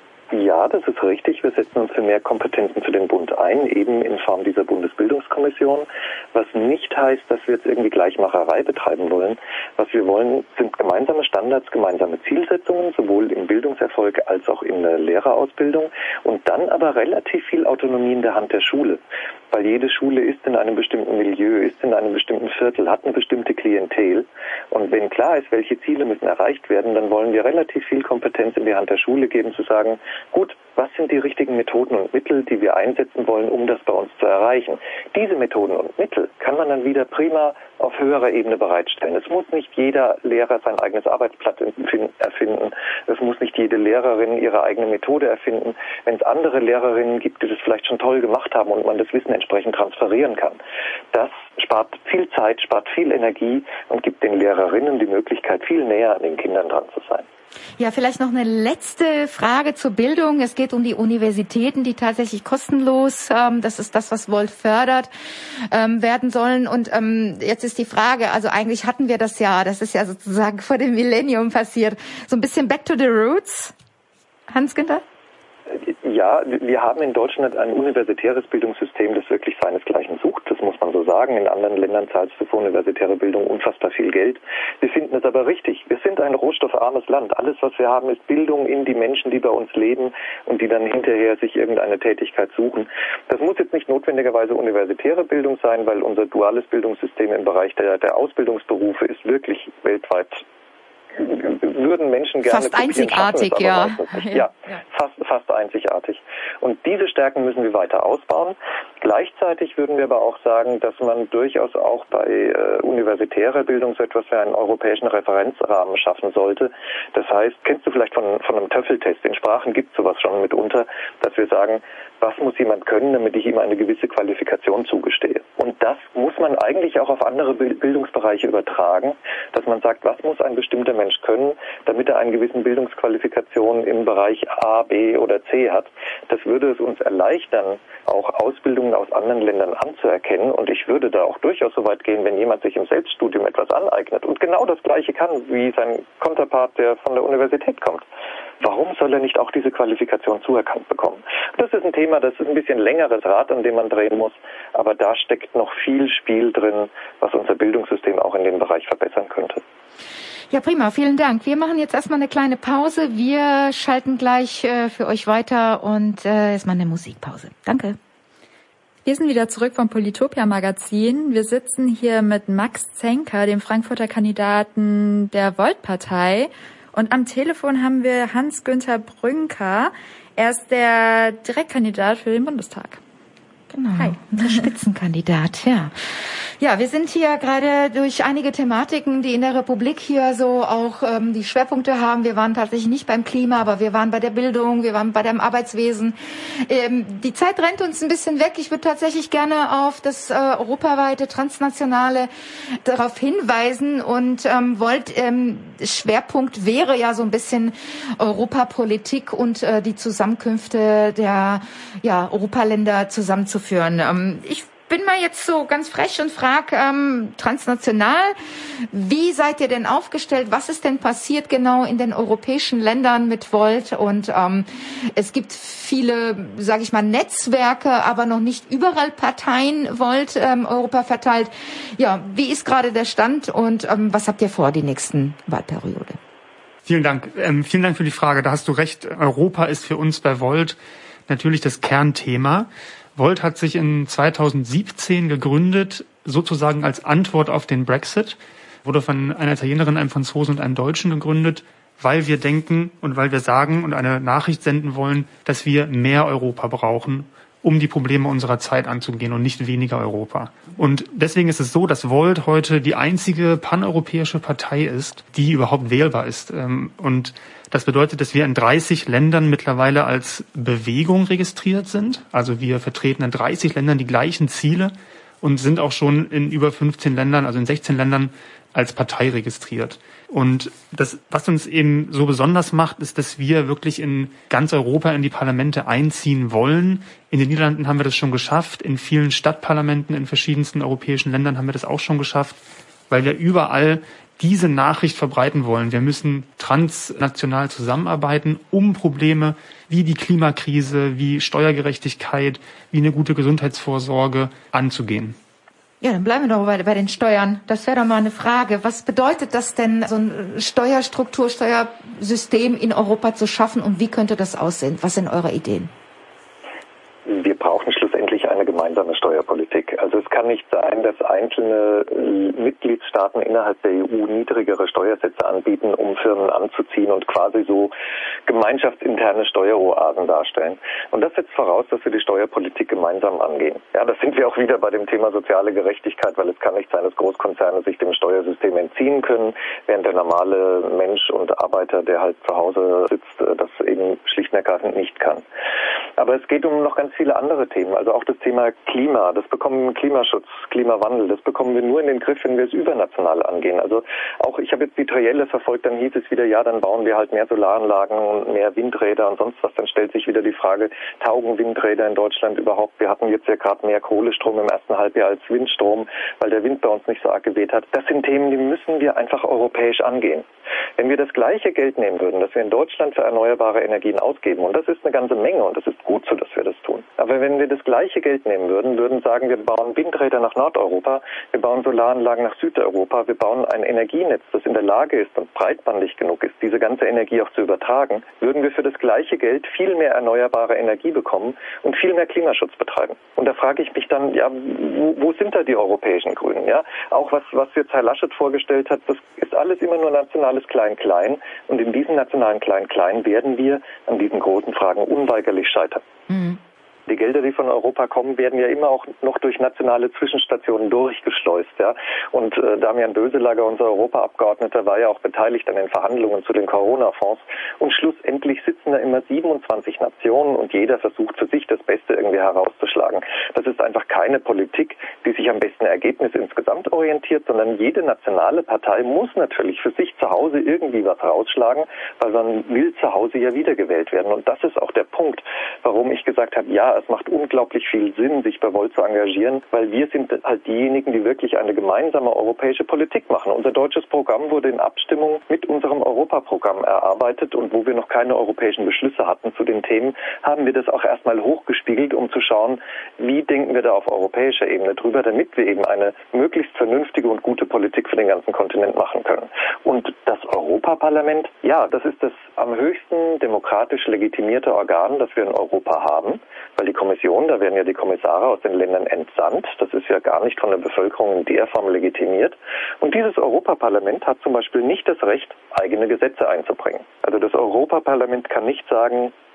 Ja, das ist richtig. Wir setzen uns für mehr Kompetenzen für den Bund ein, eben in Form dieser Bundesbildungskommission. Was nicht heißt, dass wir jetzt irgendwie Gleichmacherei betreiben wollen. Was wir wollen, sind gemeinsame Standards, gemeinsame Zielsetzungen, sowohl im Bildungserfolg als auch in der Lehrerausbildung. Und dann aber relativ viel Autonomie in der Hand der Schule. Weil jede Schule ist in einem bestimmten Milieu, ist in einem bestimmten Viertel, hat eine bestimmte Klientel. Und wenn klar ist, welche Ziele müssen erreicht werden, dann wollen wir relativ viel Kompetenz in die Hand der Schule geben, zu sagen, gut, was sind die richtigen Methoden und Mittel, die wir einsetzen wollen, um das bei uns zu erreichen? Diese Methoden und Mittel kann man dann wieder prima auf höherer Ebene bereitstellen. Es muss nicht jeder Lehrer sein eigenes Arbeitsblatt erfinden. Es muss nicht jede Lehrerin ihre eigene Methode erfinden. Wenn es andere Lehrerinnen gibt, die das vielleicht schon toll gemacht haben und man das Wissen entsprechend transferieren kann. Das spart viel Zeit, spart viel Energie und gibt den Lehrerinnen die Möglichkeit, viel näher an den Kindern dran zu sein. Ja, vielleicht noch eine letzte Frage zur Bildung. Es geht um die Universitäten, die tatsächlich kostenlos, ähm, das ist das, was Volt fördert, ähm, werden sollen. Und ähm, jetzt ist die Frage, also eigentlich hatten wir das ja, das ist ja sozusagen vor dem Millennium passiert, so ein bisschen back to the roots. Hans-Günther? Ja, wir haben in Deutschland ein universitäres Bildungssystem, das wirklich seinesgleichen sucht. Das muss man so sagen. In anderen Ländern zahlst du für universitäre Bildung unfassbar viel Geld. Wir finden es aber richtig. Wir sind ein rohstoffarmes Land. Alles, was wir haben, ist Bildung in die Menschen, die bei uns leben und die dann hinterher sich irgendeine Tätigkeit suchen. Das muss jetzt nicht notwendigerweise universitäre Bildung sein, weil unser duales Bildungssystem im Bereich der, der Ausbildungsberufe ist wirklich weltweit würden Menschen gerne fast einzigartig, ja. ja. Ja, fast, fast einzigartig. Und diese Stärken müssen wir weiter ausbauen. Gleichzeitig würden wir aber auch sagen, dass man durchaus auch bei äh, universitärer Bildung so etwas wie einen europäischen Referenzrahmen schaffen sollte. Das heißt, kennst du vielleicht von, von einem Töffeltest? In Sprachen gibt es sowas schon mitunter, dass wir sagen, was muss jemand können, damit ich ihm eine gewisse Qualifikation zugestehe. Und das muss man eigentlich auch auf andere Bildungsbereiche übertragen, dass man sagt, was muss ein bestimmter Mensch können, damit er eine gewisse Bildungsqualifikation im Bereich A, B oder C hat. Das würde es uns erleichtern, auch Ausbildungen aus anderen Ländern anzuerkennen. Und ich würde da auch durchaus so weit gehen, wenn jemand sich im Selbststudium etwas aneignet und genau das Gleiche kann wie sein Konterpart, der von der Universität kommt. Warum soll er nicht auch diese Qualifikation zuerkannt bekommen? Das ist ein Thema, das ist ein bisschen längeres Rad, an dem man drehen muss, aber da steckt noch viel Spiel drin, was unser Bildungssystem auch in dem Bereich verbessern könnte. Ja, prima, vielen Dank. Wir machen jetzt erstmal eine kleine Pause. Wir schalten gleich äh, für euch weiter und äh, erstmal eine Musikpause. Danke. Wir sind wieder zurück vom Polytopia Magazin. Wir sitzen hier mit Max Zenker, dem Frankfurter Kandidaten der Volt-Partei. Und am Telefon haben wir Hans-Günther Brünker. Er ist der Direktkandidat für den Bundestag. Genau, Hi. unser Spitzenkandidat, ja. Ja, wir sind hier gerade durch einige Thematiken, die in der Republik hier so auch ähm, die Schwerpunkte haben. Wir waren tatsächlich nicht beim Klima, aber wir waren bei der Bildung, wir waren bei dem Arbeitswesen. Ähm, die Zeit rennt uns ein bisschen weg. Ich würde tatsächlich gerne auf das äh, europaweite, transnationale darauf hinweisen und ähm, wollt, ähm, Schwerpunkt wäre ja so ein bisschen Europapolitik und äh, die Zusammenkünfte der ja, Europaländer zusammenzuführen. Ähm, ich bin mal jetzt so ganz frech und frage ähm, transnational, wie seid ihr denn aufgestellt? Was ist denn passiert genau in den europäischen Ländern mit Volt? Und ähm, es gibt viele, sage ich mal, Netzwerke, aber noch nicht überall Parteien Volt ähm, Europa verteilt. Ja, wie ist gerade der Stand und ähm, was habt ihr vor die nächsten Wahlperiode? Vielen Dank. Ähm, vielen Dank für die Frage. Da hast du recht. Europa ist für uns bei Volt natürlich das Kernthema. Volt hat sich in zweitausendsiebzehn gegründet, sozusagen als Antwort auf den Brexit, wurde von einer Italienerin, einem Franzosen und einem Deutschen gegründet, weil wir denken und weil wir sagen und eine Nachricht senden wollen, dass wir mehr Europa brauchen, um die Probleme unserer Zeit anzugehen und nicht weniger Europa. Und deswegen ist es so, dass Volt heute die einzige paneuropäische Partei ist, die überhaupt wählbar ist. Und das bedeutet, dass wir in dreißig Ländern mittlerweile als Bewegung registriert sind. Also wir vertreten in dreißig Ländern die gleichen Ziele und sind auch schon in über fünfzehn Ländern, also in sechzehn Ländern als Partei registriert. Und das, was uns eben so besonders macht, ist, dass wir wirklich in ganz Europa in die Parlamente einziehen wollen. In den Niederlanden haben wir das schon geschafft. In vielen Stadtparlamenten in verschiedensten europäischen Ländern haben wir das auch schon geschafft, weil wir überall diese Nachricht verbreiten wollen. Wir müssen transnational zusammenarbeiten, um Probleme wie die Klimakrise, wie Steuergerechtigkeit, wie eine gute Gesundheitsvorsorge anzugehen. Ja, dann bleiben wir doch bei, bei den Steuern. Das wäre doch mal eine Frage. Was bedeutet das denn, so eine Steuerstruktur, Steuersystem in Europa zu schaffen und wie könnte das aussehen? Was sind eure Ideen? Wir brauchen schlussendlich eine gemeinsame Steuerpolitik. Also es kann nicht sein, dass einzelne Mitgliedstaaten innerhalb der E U niedrigere Steuersätze anbieten, um Firmen anzuziehen und quasi so gemeinschaftsinterne Steueroasen darstellen. Und das setzt voraus, dass wir die Steuerpolitik gemeinsam angehen. Ja, das sind wir auch wieder bei dem Thema soziale Gerechtigkeit, weil es kann nicht sein, dass Großkonzerne sich dem Steuersystem entziehen können, während der normale Mensch und Arbeiter, der halt zu Hause sitzt, das eben schlicht und ergreifend nicht kann. Aber es geht um noch ganz viele andere Themen. Also auch das Thema Klima, das bekommen Klimaschutz, Klimawandel, das bekommen wir nur in den Griff, wenn wir es übernational angehen. Also auch, ich habe jetzt die Trielle verfolgt, dann hieß es wieder, ja, dann bauen wir halt mehr Solaranlagen und mehr Windräder und sonst was. Dann stellt sich wieder die Frage, taugen Windräder in Deutschland überhaupt? Wir hatten jetzt ja gerade mehr Kohlestrom im ersten Halbjahr als Windstrom, weil der Wind bei uns nicht so arg geweht hat. Das sind Themen, die müssen wir einfach europäisch angehen. Wenn wir das gleiche Geld nehmen würden, das wir in Deutschland für erneuerbare Energien ausgeben, und das ist eine ganze Menge und das ist gut so, dass wir das tun. Aber wenn wir das gleiche Geld nehmen würden, würden sagen, wir bauen Windräder nach Nordeuropa, wir bauen Solaranlagen nach Südeuropa, wir bauen ein Energienetz, das in der Lage ist und breitbandig genug ist, diese ganze Energie auch zu übertragen, würden wir für das gleiche Geld viel mehr erneuerbare Energie bekommen und viel mehr Klimaschutz betreiben. Und da frage ich mich dann, ja, wo, wo sind da die europäischen Grünen? Ja, auch was, was jetzt Herr Laschet vorgestellt hat, das ist alles immer nur nationales Klein-Klein. Und in diesem nationalen Klein-Klein werden wir an diesen großen Fragen unweigerlich scheitern. Mhm. Die Gelder, die von Europa kommen, werden ja immer auch noch durch nationale Zwischenstationen durchgeschleust. Ja? Und äh, Damian Böselager, unser Europaabgeordneter, war ja auch beteiligt an den Verhandlungen zu den Corona-Fonds. Und schlussendlich sitzen da immer siebenundzwanzig Nationen und jeder versucht für sich das Beste irgendwie herauszuschlagen. Das ist einfach keine Politik, die sich am besten Ergebnis insgesamt orientiert, sondern jede nationale Partei muss natürlich für sich zu Hause irgendwie was rausschlagen, weil man will zu Hause ja wiedergewählt werden. Und das ist auch der Punkt, warum ich gesagt habe, ja, es macht unglaublich viel Sinn, sich bei Volt zu engagieren, weil wir sind halt diejenigen, die wirklich eine gemeinsame europäische Politik machen. Unser deutsches Programm wurde in Abstimmung mit unserem Europaprogramm erarbeitet und wo wir noch keine europäischen Beschlüsse hatten zu den Themen, haben wir das auch erstmal hochgespiegelt, um zu schauen, wie denken wir da auf europäischer Ebene drüber, damit wir eben eine möglichst vernünftige und gute Politik für den ganzen Kontinent machen können. Und das Europaparlament, ja, das ist das am höchsten demokratisch legitimierte Organ, das wir in Europa haben. Weil die Kommission, da werden ja die Kommissare aus den Ländern entsandt. Das ist ja gar nicht von der Bevölkerung in der Form legitimiert. Und dieses Europaparlament hat zum Beispiel nicht das Recht, eigene Gesetze einzubringen. Also das Europaparlament kann nicht sagen,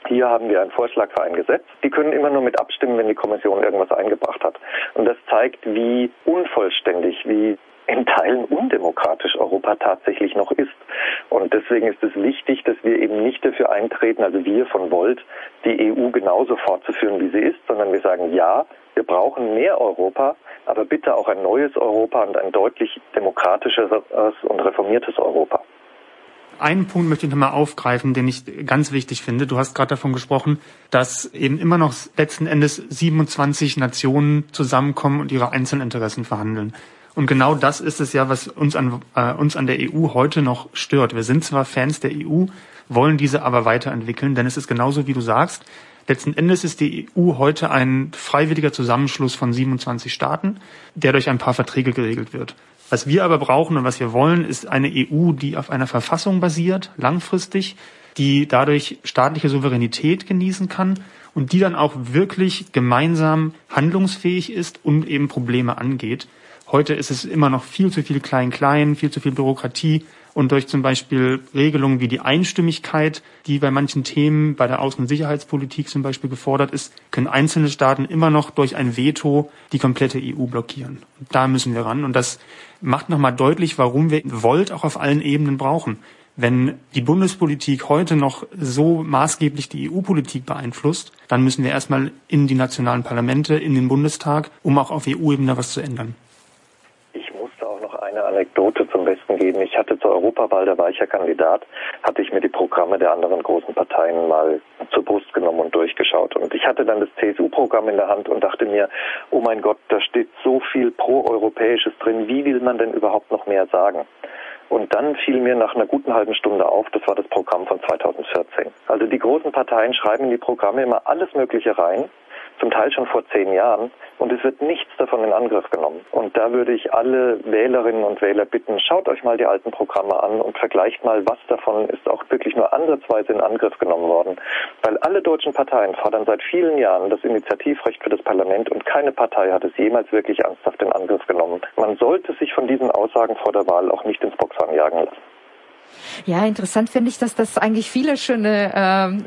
Hier haben wir einen Vorschlag für ein Gesetz. Die können immer nur mit abstimmen, wenn die Kommission irgendwas eingebracht hat. Und das zeigt, wie unvollständig, wie in Teilen undemokratisch Europa tatsächlich noch ist. Und deswegen ist es wichtig, dass wir eben nicht dafür eintreten, also wir von Volt, die E U genauso fortzuführen, wie sie ist, sondern wir sagen, ja, wir brauchen mehr Europa, aber bitte auch ein neues Europa und ein deutlich demokratischeres und reformiertes Europa. Einen Punkt möchte ich nochmal aufgreifen, den ich ganz wichtig finde. Du hast gerade davon gesprochen, dass eben immer noch letzten Endes siebenundzwanzig Nationen zusammenkommen und ihre Einzelinteressen verhandeln. Und genau das ist es ja, was uns an, äh, uns an der E U heute noch stört. Wir sind zwar Fans der E U, wollen diese aber weiterentwickeln, denn es ist genauso, wie du sagst. Letzten Endes ist die E U heute ein freiwilliger Zusammenschluss von siebenundzwanzig Staaten, der durch ein paar Verträge geregelt wird. Was wir aber brauchen und was wir wollen, ist eine E U, die auf einer Verfassung basiert, langfristig, die dadurch staatliche Souveränität genießen kann und die dann auch wirklich gemeinsam handlungsfähig ist und eben Probleme angeht. Heute ist es immer noch viel zu viel Klein-Klein, viel zu viel Bürokratie und durch zum Beispiel Regelungen wie die Einstimmigkeit, die bei manchen Themen, bei der Außen- und Sicherheitspolitik zum Beispiel gefordert ist, können einzelne Staaten immer noch durch ein Veto die komplette E U blockieren. Und da müssen wir ran und das macht nochmal deutlich, warum wir Volt auch auf allen Ebenen brauchen. Wenn die Bundespolitik heute noch so maßgeblich die E U-Politik beeinflusst, dann müssen wir erstmal in die nationalen Parlamente, in den Bundestag, um auch auf E U-Ebene was zu ändern. Eine Anekdote zum Besten geben. Ich hatte zur Europawahl, da war ich ja Kandidat, hatte ich mir die Programme der anderen großen Parteien mal zur Brust genommen und durchgeschaut. Und ich hatte dann das C S U-Programm in der Hand und dachte mir, oh mein Gott, da steht so viel Pro-Europäisches drin, wie will man denn überhaupt noch mehr sagen? Und dann fiel mir nach einer guten halben Stunde auf, das war das Programm von zweitausendvierzehn. Also die großen Parteien schreiben in die Programme immer alles Mögliche rein, zum Teil schon vor zehn Jahren, und es wird nichts davon in Angriff genommen. Und da würde ich alle Wählerinnen und Wähler bitten, schaut euch mal die alten Programme an und vergleicht mal, was davon ist auch wirklich nur ansatzweise in Angriff genommen worden. Weil alle deutschen Parteien fordern seit vielen Jahren das Initiativrecht für das Parlament und keine Partei hat es jemals wirklich ernsthaft in Angriff genommen. Man sollte sich von diesen Aussagen vor der Wahl auch nicht ins Boxhorn jagen lassen. Ja, interessant finde ich, dass das eigentlich viele schöne ähm,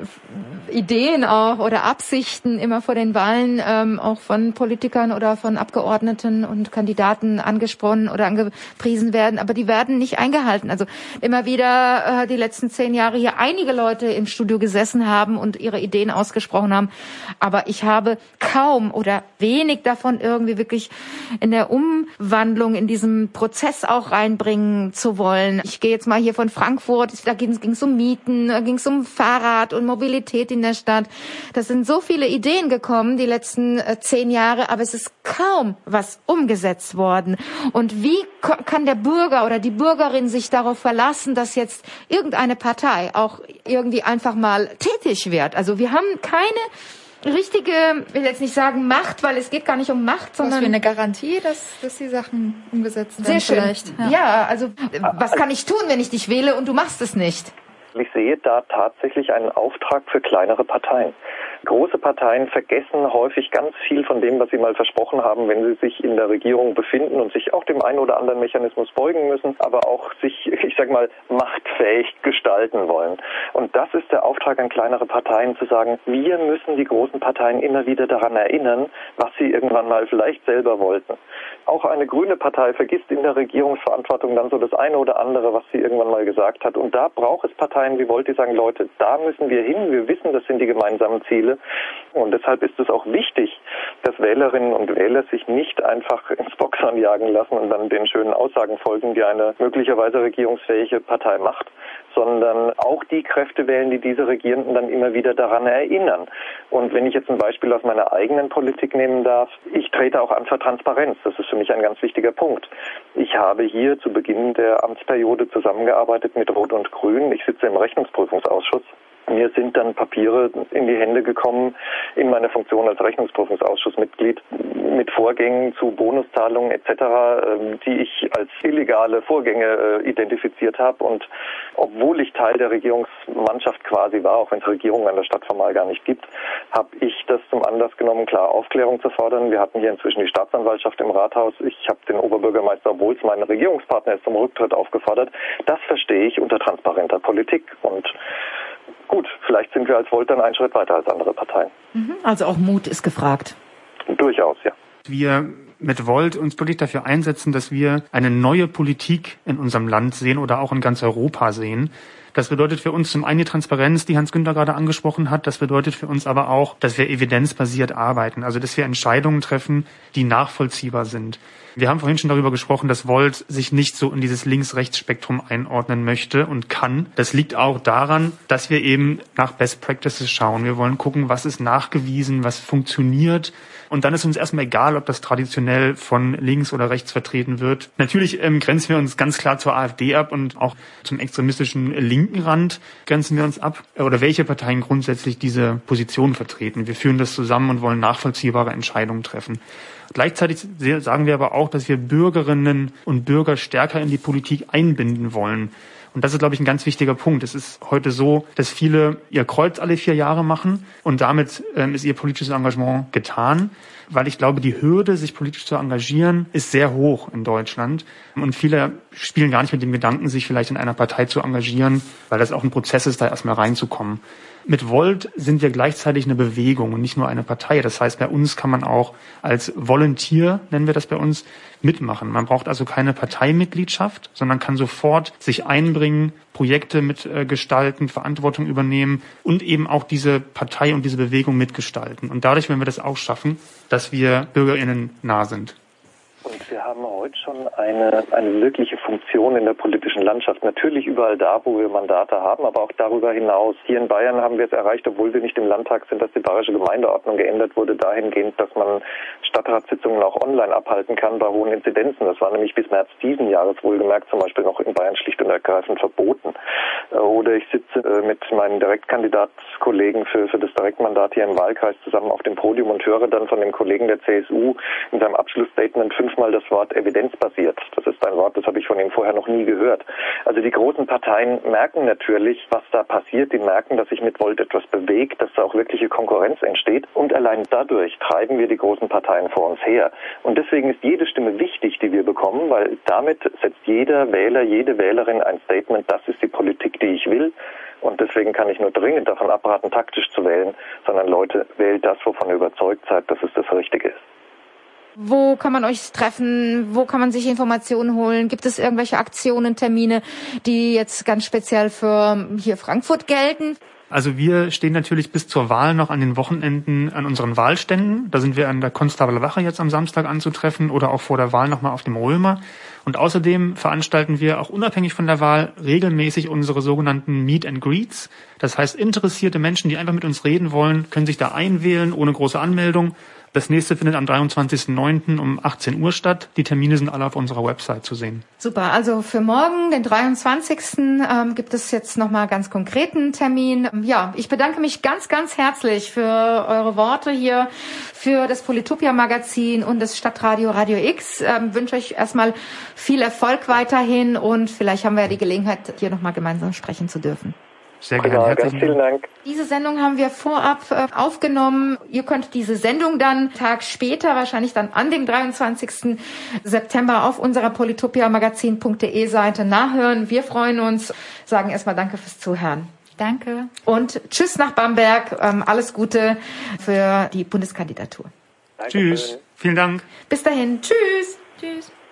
Ideen auch oder Absichten immer vor den Wahlen ähm, auch von Politikern oder von Abgeordneten und Kandidaten angesprochen oder angepriesen werden, aber die werden nicht eingehalten. Also immer wieder äh, die letzten zehn Jahre hier einige Leute im Studio gesessen haben und ihre Ideen ausgesprochen haben, aber ich habe kaum oder wenig davon irgendwie wirklich in der Umwandlung, in diesem Prozess auch reinbringen zu wollen. Ich gehe jetzt mal hier von Frankfurt, da ging es um Mieten, da ging es um Fahrrad und Mobilität in der Stadt. Das sind so viele Ideen gekommen die letzten äh, zehn Jahre, aber es ist kaum was umgesetzt worden. Und wie ko- kann der Bürger oder die Bürgerin sich darauf verlassen, dass jetzt irgendeine Partei auch irgendwie einfach mal tätig wird? Also wir haben keine richtige, ich will jetzt nicht sagen Macht, weil es geht gar nicht um Macht, sondern... Was für eine Garantie, dass, dass die Sachen umgesetzt werden. Sehr schön. Vielleicht. Ja. ja, also was kann ich tun, wenn ich dich wähle und du machst es nicht? Ich sehe da tatsächlich einen Auftrag für kleinere Parteien. Große Parteien vergessen häufig ganz viel von dem, was sie mal versprochen haben, wenn sie sich in der Regierung befinden und sich auch dem einen oder anderen Mechanismus beugen müssen, aber auch sich, ich sag mal, machtfähig gestalten wollen. Und das ist der Auftrag an kleinere Parteien, zu sagen, wir müssen die großen Parteien immer wieder daran erinnern, was sie irgendwann mal vielleicht selber wollten. Auch eine grüne Partei vergisst in der Regierungsverantwortung dann so das eine oder andere, was sie irgendwann mal gesagt hat. Und da braucht es Parteien wie Volt, die sagen, Leute, da müssen wir hin. Wir wissen, das sind die gemeinsamen Ziele. Und deshalb ist es auch wichtig, dass Wählerinnen und Wähler sich nicht einfach ins Boxhorn jagen lassen und dann den schönen Aussagen folgen, die eine möglicherweise regierungsfähige Partei macht, sondern auch die Kräfte wählen, die diese Regierenden dann immer wieder daran erinnern. Und wenn ich jetzt ein Beispiel aus meiner eigenen Politik nehmen darf, ich trete auch an für Transparenz. Das ist für mich ein ganz wichtiger Punkt. Ich habe hier zu Beginn der Amtsperiode zusammengearbeitet mit Rot und Grün. Ich sitze im Rechnungsprüfungsausschuss. Mir sind dann Papiere in die Hände gekommen in meiner Funktion als Rechnungsprüfungsausschussmitglied mit Vorgängen zu Bonuszahlungen et cetera, die ich als illegale Vorgänge identifiziert habe. Und obwohl ich Teil der Regierungsmannschaft quasi war, auch wenn es Regierungen an der Stadt formal gar nicht gibt, habe ich das zum Anlass genommen, klar Aufklärung zu fordern. Wir hatten hier inzwischen die Staatsanwaltschaft im Rathaus. Ich habe den Oberbürgermeister, obwohl es mein Regierungspartner ist, zum Rücktritt aufgefordert. Das verstehe ich unter transparenter Politik. Und gut, vielleicht sind wir als Volt dann einen Schritt weiter als andere Parteien. Also auch Mut ist gefragt. Durchaus, ja. Wir mit Volt uns wirklich dafür einsetzen, dass wir eine neue Politik in unserem Land sehen oder auch in ganz Europa sehen. Das bedeutet für uns zum einen die Transparenz, die Hans-Günther gerade angesprochen hat. Das bedeutet für uns aber auch, dass wir evidenzbasiert arbeiten, also dass wir Entscheidungen treffen, die nachvollziehbar sind. Wir haben vorhin schon darüber gesprochen, dass Volt sich nicht so in dieses Links-Rechts-Spektrum einordnen möchte und kann. Das liegt auch daran, dass wir eben nach Best Practices schauen. Wir wollen gucken, was ist nachgewiesen, was funktioniert. Und dann ist uns erstmal egal, ob das traditionell von links oder rechts vertreten wird. Natürlich ähm, grenzen wir uns ganz klar zur AfD ab und auch zum extremistischen linken Rand grenzen wir uns ab. Oder welche Parteien grundsätzlich diese Position vertreten. Wir führen das zusammen und wollen nachvollziehbare Entscheidungen treffen. Gleichzeitig sagen wir aber auch, dass wir Bürgerinnen und Bürger stärker in die Politik einbinden wollen. Und das ist, glaube ich, ein ganz wichtiger Punkt. Es ist heute so, dass viele ihr Kreuz alle vier Jahre machen und damit ähm, ist ihr politisches Engagement getan. Weil ich glaube, die Hürde, sich politisch zu engagieren, ist sehr hoch in Deutschland. Und viele spielen gar nicht mit dem Gedanken, sich vielleicht in einer Partei zu engagieren, weil das auch ein Prozess ist, da erstmal reinzukommen. Mit Volt sind wir gleichzeitig eine Bewegung und nicht nur eine Partei. Das heißt, bei uns kann man auch als Volunteer, nennen wir das bei uns, mitmachen. Man braucht also keine Parteimitgliedschaft, sondern kann sofort sich einbringen, Projekte mitgestalten, Verantwortung übernehmen und eben auch diese Partei und diese Bewegung mitgestalten. Und dadurch werden wir das auch schaffen, dass wir BürgerInnen nah sind. Und wir haben heute schon eine, eine wirkliche Funktion in der politischen Landschaft. Natürlich überall da, wo wir Mandate haben, aber auch darüber hinaus. Hier in Bayern haben wir es erreicht, obwohl wir nicht im Landtag sind, dass die bayerische Gemeindeordnung geändert wurde, dahingehend, dass man Stadtratssitzungen auch online abhalten kann bei hohen Inzidenzen. Das war nämlich bis März diesen Jahres wohlgemerkt zum Beispiel noch in Bayern schlicht und ergreifend verboten. Oder ich sitze mit meinen Direktkandidatskollegen für, für das Direktmandat hier im Wahlkreis zusammen auf dem Podium und höre dann von dem Kollegen der C S U in seinem Abschlussstatement fünfmal das Wort evidenzbasiert. Das ist ein Wort, das habe ich von ihm vorher noch nie gehört. Also die großen Parteien merken natürlich, was da passiert. Die merken, dass sich mit Volt etwas bewegt, dass da auch wirkliche Konkurrenz entsteht. Und allein dadurch treiben wir die großen Parteien vor uns her. Und deswegen ist jede Stimme wichtig, die wir bekommen, weil damit setzt jeder Wähler, jede Wählerin ein Statement, das ist die Politik, die ich will. Und deswegen kann ich nur dringend davon abraten, taktisch zu wählen, sondern Leute, wählt das, wovon ihr überzeugt seid, dass es das Richtige ist. Wo kann man euch treffen? Wo kann man sich Informationen holen? Gibt es irgendwelche Aktionen, Termine, die jetzt ganz speziell für hier Frankfurt gelten? Also wir stehen natürlich bis zur Wahl noch an den Wochenenden an unseren Wahlständen. Da sind wir an der Konstabler Wache jetzt am Samstag anzutreffen oder auch vor der Wahl nochmal auf dem Römer. Und außerdem veranstalten wir auch unabhängig von der Wahl regelmäßig unsere sogenannten Meet and Greets. Das heißt, interessierte Menschen, die einfach mit uns reden wollen, können sich da einwählen ohne große Anmeldung. Das nächste findet am dreiundzwanzigsten neunten um achtzehn Uhr statt. Die Termine sind alle auf unserer Website zu sehen. Super, also für morgen, den dreiundzwanzigsten Ähm, gibt es jetzt nochmal ganz konkreten Termin. Ja, ich bedanke mich ganz, ganz herzlich für eure Worte hier, für das Polytopia-Magazin und das Stadtradio Radio X. Ähm, wünsche euch erstmal viel Erfolg weiterhin und vielleicht haben wir ja die Gelegenheit, hier nochmal gemeinsam sprechen zu dürfen. Sehr gerne. Herzlichen vielen Dank. Diese Sendung haben wir vorab äh, aufgenommen. Ihr könnt diese Sendung dann einen Tag später, wahrscheinlich dann an dem dreiundzwanzigsten September auf unserer polytopia magazin punkt de Seite nachhören. Wir freuen uns, sagen erstmal Danke fürs Zuhören. Danke. Und tschüss nach Bamberg. Ähm, alles Gute für die Bundeskandidatur. Tschüss. Vielen Dank. Bis dahin. Tschüss. Tschüss.